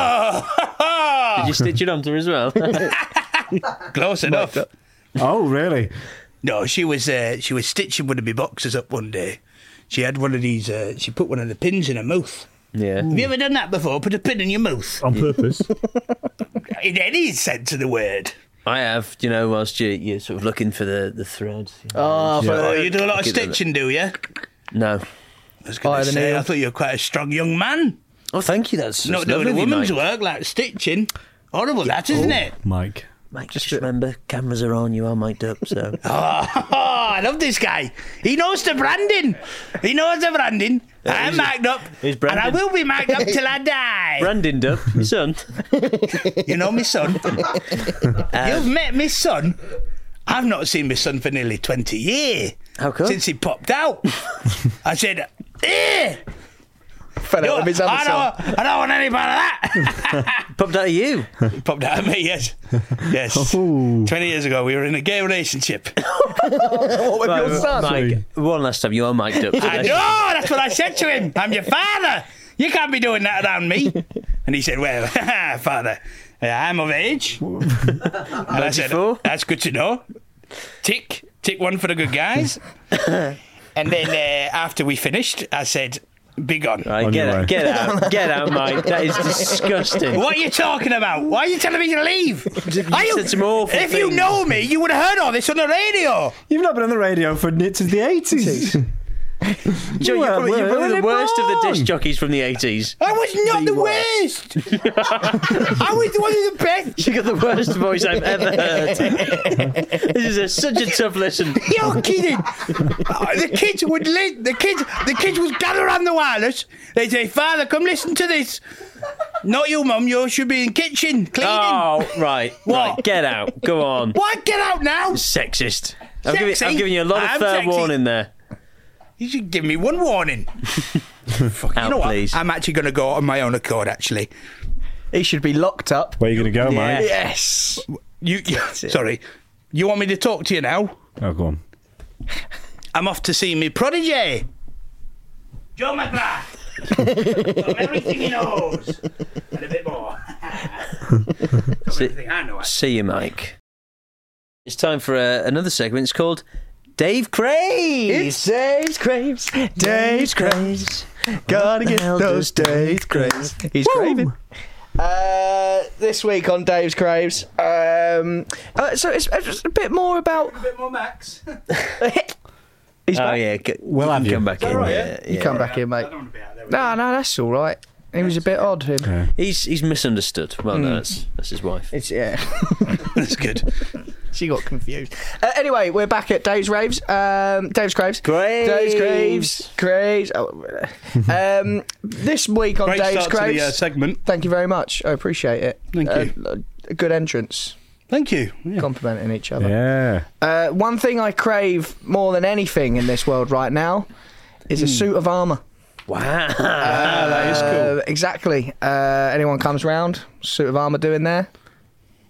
you stitch it onto her as well? Close enough. Oh, really? No, she was uh, she was stitching one of my boxes up one day. She had one of these. Uh, she put one of the pins in her mouth. Yeah. Have you ever done that before? Put a pin in your mouth. On purpose? In any sense of the word. I have, you know, whilst you, you're sort of looking for the, the thread. You know. Oh, Yeah. Oh, you do a lot of Get the- stitching, do you? No. I was going Oh, to the say, needle. I thought you were quite a strong young man. Oh, thank you. That's, Not that's doing lovely a of you, woman's Mike. work like stitching. Horrible, that, isn't it? Mike. Mike, just remember, cameras are on, you are mic'd up, so... Oh, I love this guy. He knows the branding. He knows the branding. I'm mic'd up. he's And I branded. will be mic'd up till I die. Brandon Dup, your son. You know my son? You've met my son? I've not seen my son for nearly twenty years. How come? Since he popped out. I said, eh! Fed No, up with his other I, son. don't, I don't want any part of that. Popped out of you. Popped out of me, yes. Yes. Ooh. twenty years ago, we were in a gay relationship. What with your son? Mike, one last time, you are mic'd up. I know, that's what I said to him. I'm your father. You can't be doing that around me. And he said, well, father, I'm of age. And I said, ninety-four? that's good to know. Tick, tick one for the good guys. And then uh, after we finished, I said, be gone. Right, On get your way. out, get out, get out, Mike. That is disgusting. What are you talking about? Why are you telling me to leave? You Are you, said some awful if you things. know me, you would have heard all this on the radio. You've not been on the radio for since the eighties. Joe, you're Well, probably, you're well, probably the well, worst of the born. disc jockeys from the eighties. I was not the worst. I was one of the best. You got the worst voice I've ever heard. This is a, such a tough lesson. You're kidding. Uh, the kids would li- the kids the kids would gather around the wireless. They'd say, Father, come listen to this. Not you, Mum, you should be in kitchen cleaning. Oh, right. What? Right, get out. Go on. What? Get out now. Sexist. I've given, Sexy? I've given you a lot of I'm fair sexy. warning there. You should give me one warning. Fuck, Out, you know what? please. I'm actually going to go on my own accord, actually. He should be locked up. Where are you going to go, Yeah. Mike? Yes. You, you Sorry. You want me to talk to you now? Oh, go on. I'm off to see me prodigy. Joe McGrath. From everything he knows. And a bit more. From See, everything I know. see you, Mike. It's time for uh, another segment. It's called Dave Craves. Dave's Craves. Dave's Craves. Gotta get hell those does Dave's Craves. He's craving. Uh, this week on Dave's Craves, um, uh, so it's, it's a bit more about. A bit more Max. He's Oh, back. yeah. G- We'll you have can you. come back in. right, Yeah, You yeah. come back in, mate. I don't want to be out there. No, no, that's all right. He was a bit odd. Him. Yeah. He's he's misunderstood. Well, no, that's that's his wife. It's yeah. That's good. She got confused. Uh, anyway, we're back at Dave's Raves. Um, Dave's Craves. Graves. Dave's Craves. Craves. Oh, um, this week on Great Dave's start to the uh, Craves. segment. Thank you very much. I appreciate it. Thank Uh, you. A good entrance. Thank you. Yeah. Complimenting each other. Yeah. Uh, one thing I crave more than anything in this world right now is a suit of armour. Wow. Ah, that is cool. Uh, exactly. Uh, anyone comes round, suit of armour doing there, would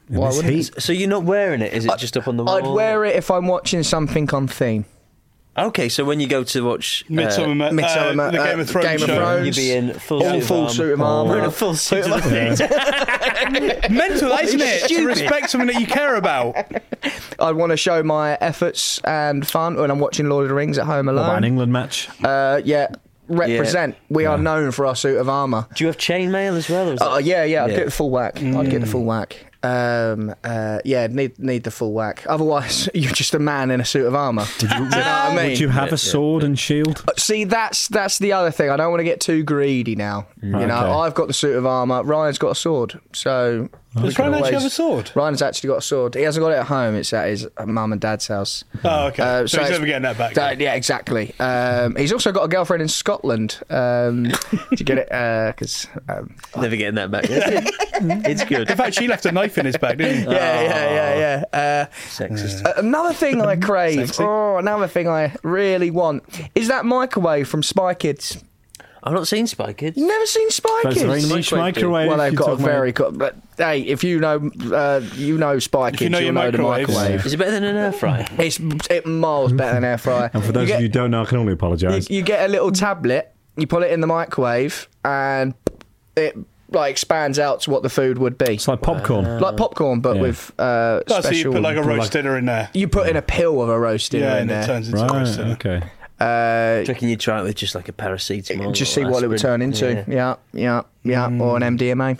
In Why this wouldn't heat. So you're not wearing it? Is it just up on the wall? I'd wear it if I'm watching something on theme. Okay, so when you go to watch uh, Midsummer, uh, Midsummer, uh, the Game uh, of Thrones Game of show. Thrones. you'd be in full, All suit, full of suit of armour. armour. We're in a full suit of the theatre. Mental, isn't it? To Stupid. respect something that you care about. I'd want to show my efforts and fun when I'm watching Lord of the Rings at home What about an alone. England match? Uh, yeah, represent. We are Yeah. known for our suit of armour. Do you have chainmail as well? Or is Oh that- yeah, yeah. I'd Yeah. get the full whack. I'd get the full whack. Um, uh, yeah, need need the full whack. Otherwise, you're just a man in a suit of armour. Do you know what I mean? Would you have a sword and shield? See, that's that's the other thing. I don't want to get too greedy now. You know, Okay. I've got the suit of armour. Ryan's got a sword, so we Does can Ryan actually always- have a sword? Ryan's actually got a sword. He hasn't got it at home. It's at his mum and dad's house. Oh, okay. Uh, so, so he's it's- never getting that back. That- yeah, exactly. Um, he's also got a girlfriend in Scotland. Um, to get it because um, Never getting that back. It's good. In fact, she left a knife in his bag, didn't he? yeah, yeah, yeah, yeah. Sexist. Uh, another thing I crave. Sexy. Oh, another thing I really want is that microwave from Spy Kids. I've not seen Spy Kids. Never seen Spy That's a very Kids. niche Microwave, microwave. Well, they've you're got a talking about. very good. But hey, if you know, uh, you know Spy Kids, you know you'll your know the microwaves. microwave. Is it better than an air fryer? It's it miles better than air fryer. And for those you of get, you who don't know, I can only you, apologise. you get a little tablet, you put it in the microwave, and it like expands out to what the food would be, It's like popcorn. like popcorn, but Yeah. with uh, Oh, so special. you put like a like- roast dinner in there. you put in a pill of a roast dinner Yeah, in and it there. turns into a roast Right, dinner. okay. Uh, Do you reckon you'd try it with just like a paracetamol? just or see what it would turn aspirin? into. Yeah, yeah, yeah, or an M D M A.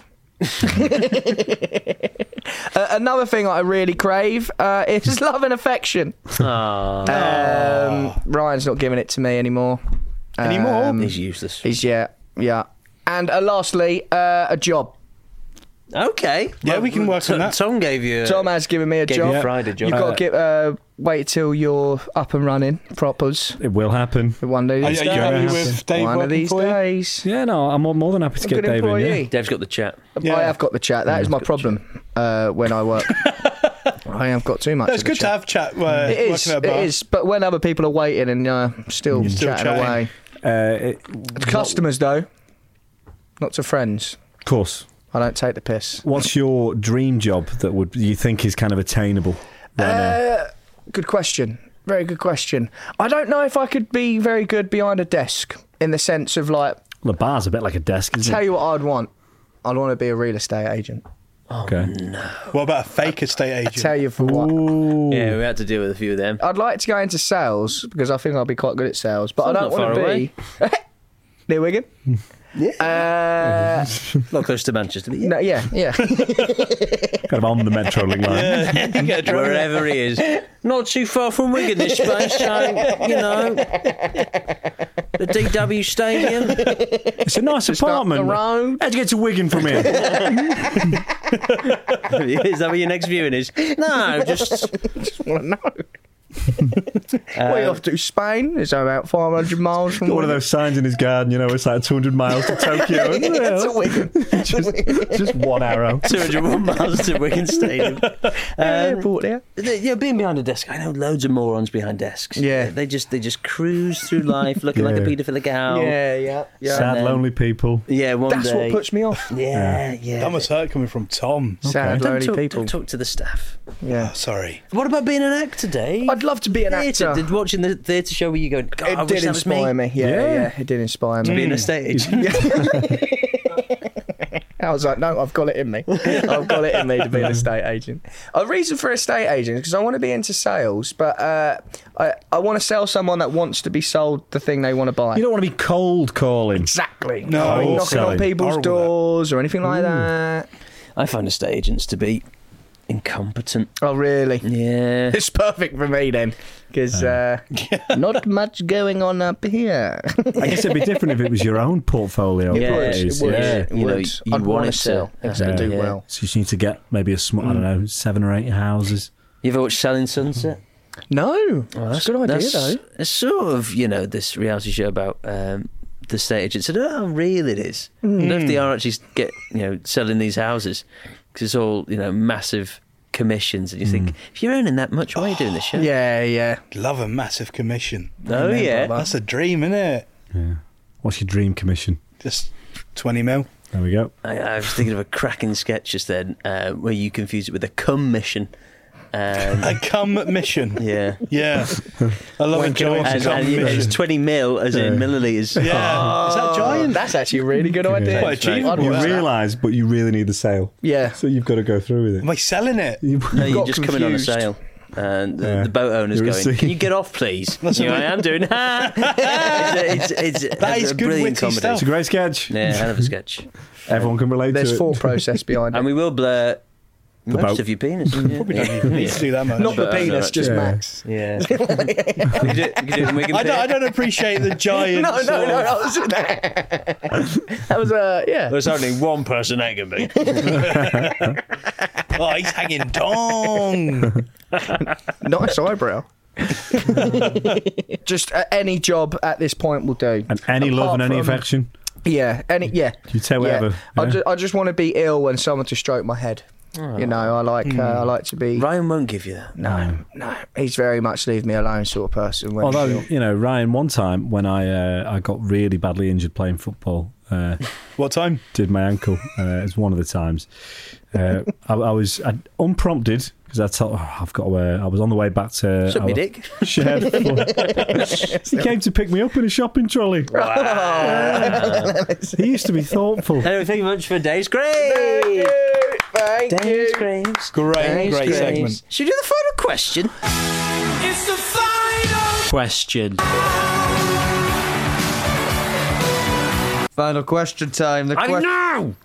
uh, another thing I really crave uh, is love and affection. Aw, Um, Ryan's not giving it to me anymore. Anymore? Um, he's useless. he's yeah, yeah. And uh, lastly, uh, a job. Okay. Yeah, we can work T- on that. Tom gave you. Tom has given me a gave job. you Friday job. You've got to get uh, wait till you're up and running, propers. It will happen. One day, Are, are these you happy days. with Dave One of working these for you? days. Yeah, no, I'm more- more than happy to A get good Dave in. employee. Yeah. Dave's got the chat. Yeah. I have got the chat. That is my problem uh, when I work. I have got too much. It's of the good to chat. have chat uh, It is. working at a It bar. is. But when other people are waiting and uh, still You're still chatting chatting. away, Uh, it, to customers though, not to friends. of course. I don't take the piss. What's your dream job that would you think is kind of attainable right now? Uh, good question. Very good question. I don't know if I could be very good behind a desk in the sense of like. The bar's a bit like a desk, isn't Tell it? you what I'd want. I'd want to be a real estate agent. Okay. What about a fake estate I agent? tell you for what. Ooh. Yeah, we had to deal with a few of them. I'd like to go into sales because I think I'll be quite good at sales, but Sounds I don't not want to far be near Wigan. Yeah. Uh, Not close to Manchester, but yeah. no, yeah, yeah. Kind of on the Metrolink line. Wherever he is. Not too far from Wigan, this place, so, you know. The D W Stadium. It's a nice Just up apartment. the road. How'd you get to Wigan from here? Is that what your next viewing is? No, just. Just want to know. Way off to Spain. It's about five hundred miles from Got one of those signs in his garden, you know, it's like two hundred miles to Tokyo. It's a Wigan. just, just one arrow. two hundred one miles to Wigan Stadium. Um, Airport there. yeah, being behind a desk. I know loads of morons behind desks. Yeah. They just they just cruise through life looking like a Yeah. paedophilic cow. Yeah, yeah, yeah. Sad, then- lonely people. Yeah, one That's day. what puts me off. Yeah, yeah. That must hurt coming from Tom. Sad, Don't lonely talk, people. don't talk to the staff. Yeah. Sorry. What about being an actor, Dave? I'd love to be an Theatre. actor. Did watching the theatre show where you go, God, I It wish did that was inspire me. me. Yeah, Yeah. yeah, it did inspire me. Being a estate agent. I was like, no, I've got it in me. I've got it in me to be an estate agent. A reason for estate agent is because I want to be into sales, but uh, I, I want to sell someone that wants to be sold the thing they want to buy. You don't want to be cold calling. Exactly. No. Not knocking Selling. on people's Horrible, that. doors or anything like that. I find estate agents to be incompetent. Oh, really? Yeah. It's perfect for me then, because uh, not much going on up here. I guess it'd be different if it was your own portfolio. It Yeah, would. It It is, would. yeah. It You know, would. you I'd want want it to to- sell. Things that Yeah. do Yeah. well. So you just need to get maybe a small, I don't know, seven or eight houses. You ever watched Selling Sunset? No, that's a good idea That's- though. It's sort of, you know, this reality show about um, the estate agents. I don't know how real it is. I don't know if they are actually get, you know, selling these houses because it's all, you know, massive commissions, and you think, if you're earning that much, why are you doing this show? Yeah, yeah. Love a massive commission. Oh yeah. That's a dream, isn't it? Yeah. What's your dream commission? Just twenty mil. There we go. I, I was thinking of a cracking sketch just then uh, where you confuse it with a cum mission. Um, A cum mission. yeah. Yeah. I love a Wanking giant off And, cum and you know, it's mission. twenty mil, as in millilitres. Yeah. Is that giant? That's actually a really good idea. Quite achievable. I'd You watch that. realise, but you really need the sale. Yeah. So you've got to go through with it. Am I selling it? You- No, you're got just coming on a confused. sale. And the, Yeah. the boat owner's You're a going, scene. can you get off, please? That's you know, a- I am doing. it's, it's, it's That a, is a good brilliant witty comedy. stuff. It's a great sketch. Yeah, hell of a sketch. Everyone can relate There's to it. thought process behind it. And we will blur most boat. of your penis. Yeah. Probably don't even need to do that much. Not the But, uh, penis, no, just yeah. Max. Yeah. we could do, we could do it in Wigan I don't, I Pier. don't appreciate the giant. No, no, sort no, of- that was that was uh, yeah. There's only one person that can be. Oh, he's hanging dong. Nice eyebrow. Just uh, any job at this point will do. And any love and Apart any from- affection. Yeah, any yeah. You say whatever. Yeah. I, yeah. ju- I just want to be ill and someone to stroke my head. You know, I like uh, I like to be. Ryan won't give you that. No, no, he's very much leave me alone sort of person. When Although, he's ill. you know, Ryan, one time when I uh, I got really badly injured playing football, uh, What time? did my ankle. Uh, it's one of the times. Uh, I, I was I, unprompted because I thought oh, I've got to. Uh, I was on the way back to Suck me our dick. shared floor. He came to pick me up in a shopping trolley. He used to be thoughtful. Anyway, thank you much for Dave's Graves. Thank Dave's you. Graves. Great, Dave's great Graves. segment. Should we do the final question? It's the final Question. Final question time. The I que- know!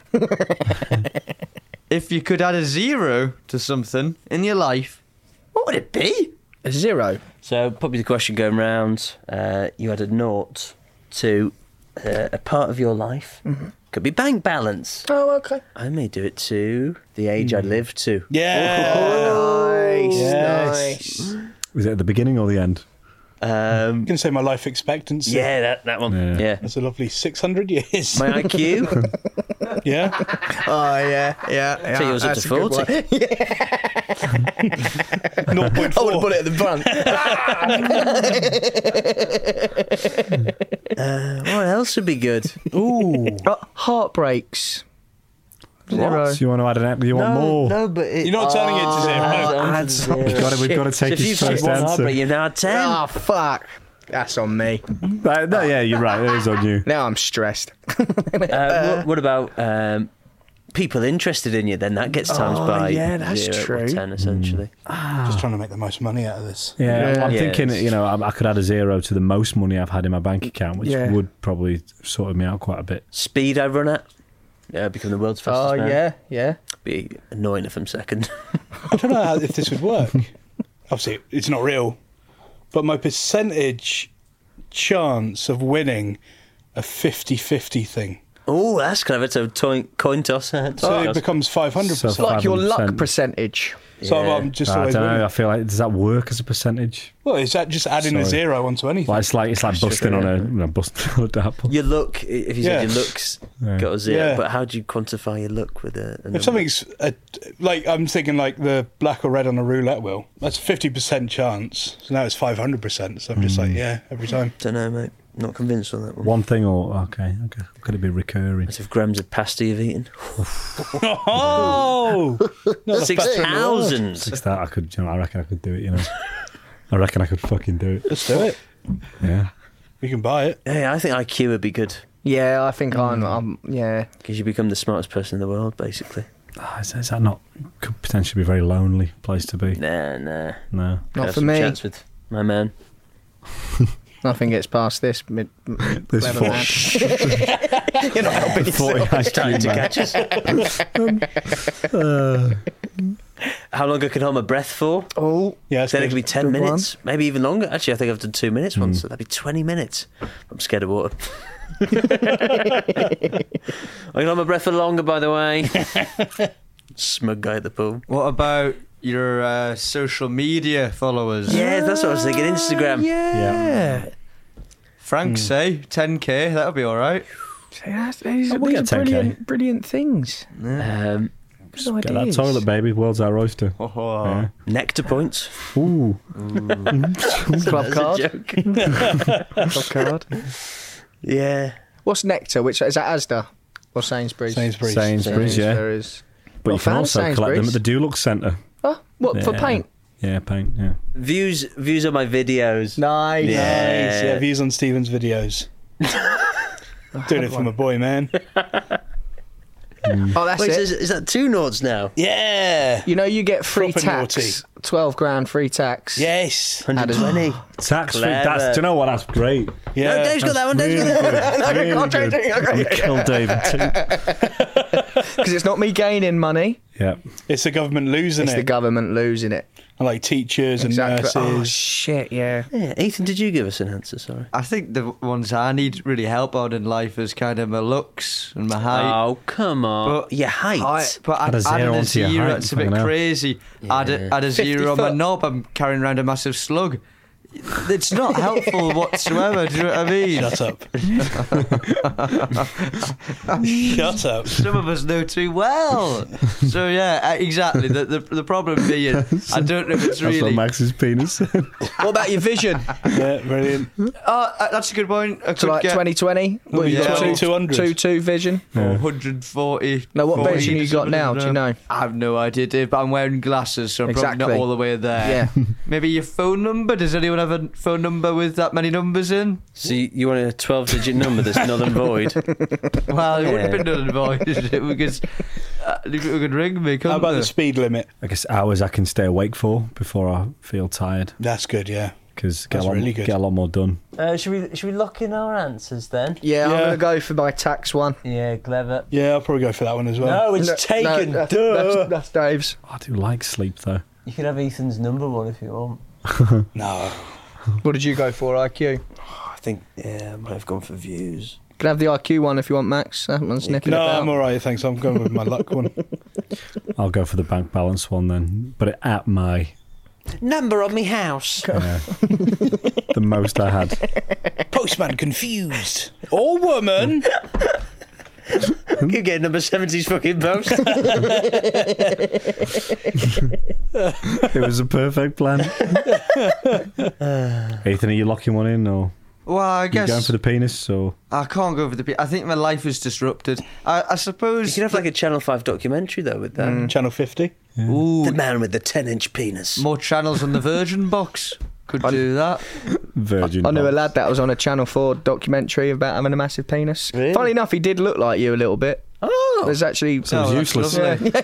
If you could add a zero to something in your life, What would it be? A zero. So, popular question going round. Uh, you had a naught to uh, a part of your life. Could be bank balance. Oh, okay. I may do it to the age I lived to. Yeah. Nice, Yes. nice. Was it at the beginning or the end? Um, I'm going to say my life expectancy. yeah, that, that one. Yeah. Yeah. That's a lovely six hundred years. My I Q. yeah. Oh yeah, yeah. yeah. So yours up to That's a good forty. one. zero point I would have four. put it at the front. Uh, what else would be good? Ooh. Uh, heartbreaks. Zero. So you want to add an? You want more? no, but it, You're not turning it to zero. add We've zero. got to, we've got to So take if you his said first one answer. heartbreak, you're now at ten. Oh fuck. That's on me. Right, no, yeah, you're right. It is on you. Now I'm stressed. Uh, what, what about um, people interested in you? Then that gets times Oh, by yeah, that's zero or true. ten, essentially. Just trying to make the most money out of this. Yeah, Yeah. I'm Yeah, thinking, it's- you know, I, I could add a zero to the most money I've had in my bank account, which Yeah. would probably sort me out quite a bit. Speed I run at. Yeah, become the world's fastest Oh man. yeah, yeah. Be annoying if I'm second. I don't know how, if this would work. Obviously, it's not real. But my percentage chance of winning a fifty-fifty thing. Oh, that's clever. So coin, coin toss. So Toss. it becomes five hundred So percent. Like your luck five hundred percent. percentage. So Yeah. I'm just I always don't know. winning. I feel like does that work as a percentage? Well, is that just adding a Sorry. zero onto anything? Like it's like it's like busting on a you know, busting on a apple. Your look, if you Yeah. said your looks Yeah. got a zero, Yeah. but how do you quantify your look with a, a number? If something's a, like I'm thinking like the black or red on a roulette wheel, that's a fifty percent chance. So now it's five hundred percent. So I'm just like, yeah, every time. Don't know, mate. Not convinced on that one. One thing or okay, okay. Could it be recurring? As if grams of pasta you've eaten. Oh, not the Six best in the world. thousand. It's that I could. You know, I reckon I could do it. You know, I reckon I could fucking do it. Let's do it. Yeah. We can buy it. Hey, I think I Q would be good Yeah, I think I'm. I'm. Yeah. because you become the smartest person in the world, basically. Oh, is, is that not could potentially be a very lonely place to be? Nah, nah. No. Not Have for some me. chats with my man. Nothing gets past this mid. This level four- man. You're not helping Forty yourself. ice cream To man. catch us. Uh, How long I can hold my breath for? Oh, Yeah, it's Then it good. could be ten Good minutes, maybe even longer. Actually, I think I've done two minutes Hmm. once, so that'd be twenty minutes. I'm scared of water. I can hold my breath for longer, by the way. Smug guy at the pool. what about your uh, social media followers? Yeah, that's what I was thinking. Instagram. yeah. Frank, say ten k. That'll be all right. yeah, these, Oh, we'll these get are ten K. brilliant, brilliant things. Um, Good Get that ideas. toilet, baby. World's our oyster. Oh, Yeah. nectar points. Ooh. Club That's card. a joke. Club card. Yeah. What's Nectar? Which is that Asda? Or Sainsbury's. Sainsbury's. Sainsbury's, yeah. Sainsbury's. But Not you a can fan of also collect them at Sainsbury's. the Dulux Centre. Oh, what, for Yeah. paint? Yeah, paint, yeah. Views, views on my videos. Nice. Yeah. Nice. Yeah, views on Stephen's videos. Doing it for my boy, man. Oh, that's Wait, it. is, is that two noughts now? Yeah. You know, you get free Proper tax. naughty. twelve grand free tax. Yes. one hundred twenty. Tax free. Clever. That's, do you know what? That's great. Yeah. No, Dave's got that one. Dave's Really got that one. good. Really can't good. change it, I I'm can't- gonna kill David too. Because it's not me gaining money, Yeah. It's the government losing it's it. the government losing it. Like teachers and Exactly. Oh, nurses. shit, yeah. Yeah, Ethan, did you give us an answer? Sorry. I think the ones I need really help on in life is kind of my looks and my height. Oh, come on. But Your height. I, but Add a I, zero added a onto your zero, height, it's a bit fucking hell. crazy. Add, a, add a fifty zero on my foot. knob, I'm carrying around a massive slug. It's not helpful whatsoever, do you know what I mean? Shut up. Shut up. Some of us know too well. So yeah, uh, exactly. The, the the problem being, I don't know if it's That's what really. Max's penis said. What about your vision? Yeah, brilliant. Oh, uh, that's a good point. I So could like get twenty twenty? Well, you got Yeah. two hundred. Two two vision? one hundred forty. No, what forty vision you got something, now? I Do you don't know? I have no idea, Dave, but I'm wearing glasses, so I'm probably Exactly. not all the way there. Yeah. Maybe your phone number? Does anyone have a phone number with that many numbers in? So you, you want a twelve-digit number that's null and void? Well, it would have Yeah. been null and void because uh, people could ring me, How couldn't about they? the speed limit? I guess hours I can stay awake for before I feel tired. That's good, yeah. Because get, That's a lot- really good. get a lot more done. Uh, should we should we lock in our answers then? Yeah, I'm Yeah. going to go for my tax one. Yeah, clever. Yeah, I'll probably go for that one as well. No, it's No, taken. no, that's, Duh. that's, that's Dave's. I do like sleep though. You can have Ethan's number one if you want. No. What did you go for, I Q? I think yeah, I might have gone for views. You can have the I Q one if you want, Max. That one's nipping No, about. I'm all right, thanks. I'm going with my luck one. I'll go for the bank balance one then, but at my Number of me house. yeah, the most I had. Postman confused. Or woman. You get number seventy's fucking post. It was a perfect plan. Ethan, are you locking one in or Well, I are you guess going for the penis or? I can't go for the. Pe- I think my life is disrupted. I, I You suppose. could have like a Channel five documentary though with that. Channel fifty. Ooh, The man with the ten-inch penis. more channels on the Virgin box. Could do that. Virgin. I knew a box. lad that was on a Channel four documentary about having a massive penis. Really? Funny enough, he did look like you a little bit. Oh, There's actually... So it was Oh, useless. that's lovely.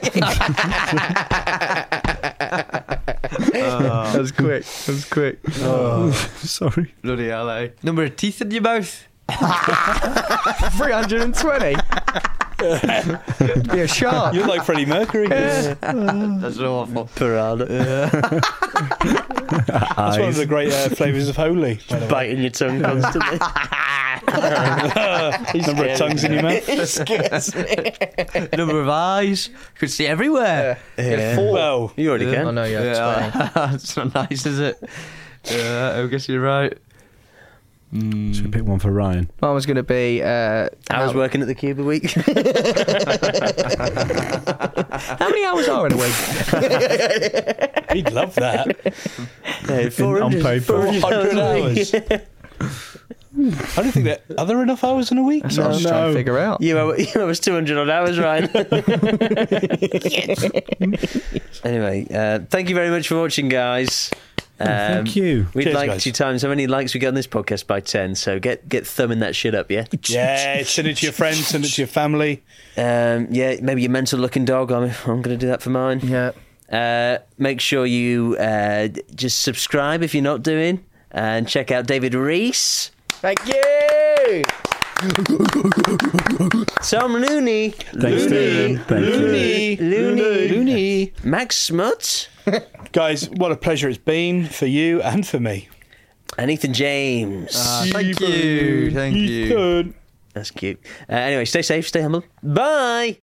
That was quick. That was quick. Sorry. Bloody hell, eh? Number of teeth in your mouth. three hundred twenty. Be a shark. You're like Freddie Mercury. That's awful. piranha. That's one of the great uh, flavours of holy. by the way. Biting your tongue constantly. Number of tongues in your mouth. Number of eyes. Could see everywhere. Yeah. Well, You already I can. know, yeah. It's funny. Yeah, it's not nice, is it? Yeah, I guess you're right. Should we pick one for Ryan? Mine was going to be... Uh, I was how- working at the Cube a week. How many hours are in a week? he'd love that. Yeah, four hundred, unpaid four hundred four hundred hours. I don't think that. Are there enough hours in a week? That's what I was trying to figure out. You owe, you owe us two hundred odd hours, Ryan. Anyway, uh, thank you very much for watching, guys. Um, Thank you. We'd Cheers, like guys. to times how many likes we get on this podcast by ten, so get get thumbing that shit up, yeah? Yeah, send it to your friends, send it to your family. Um, yeah, maybe your mental looking dog. I'm, I'm going to do that for mine. Yeah. Uh, make sure you uh, just subscribe if you're not doing, and check out David Reese, Thank you. Tom Looney, Thanks, Stephen. Thank you. Looney, Looney, Looney. Max Smuts, Guys, what a pleasure it's been for you and for me. and Ethan James. Ah, thank you. Thank you. Good. That's cute. Uh, anyway, stay safe, stay humble. Bye.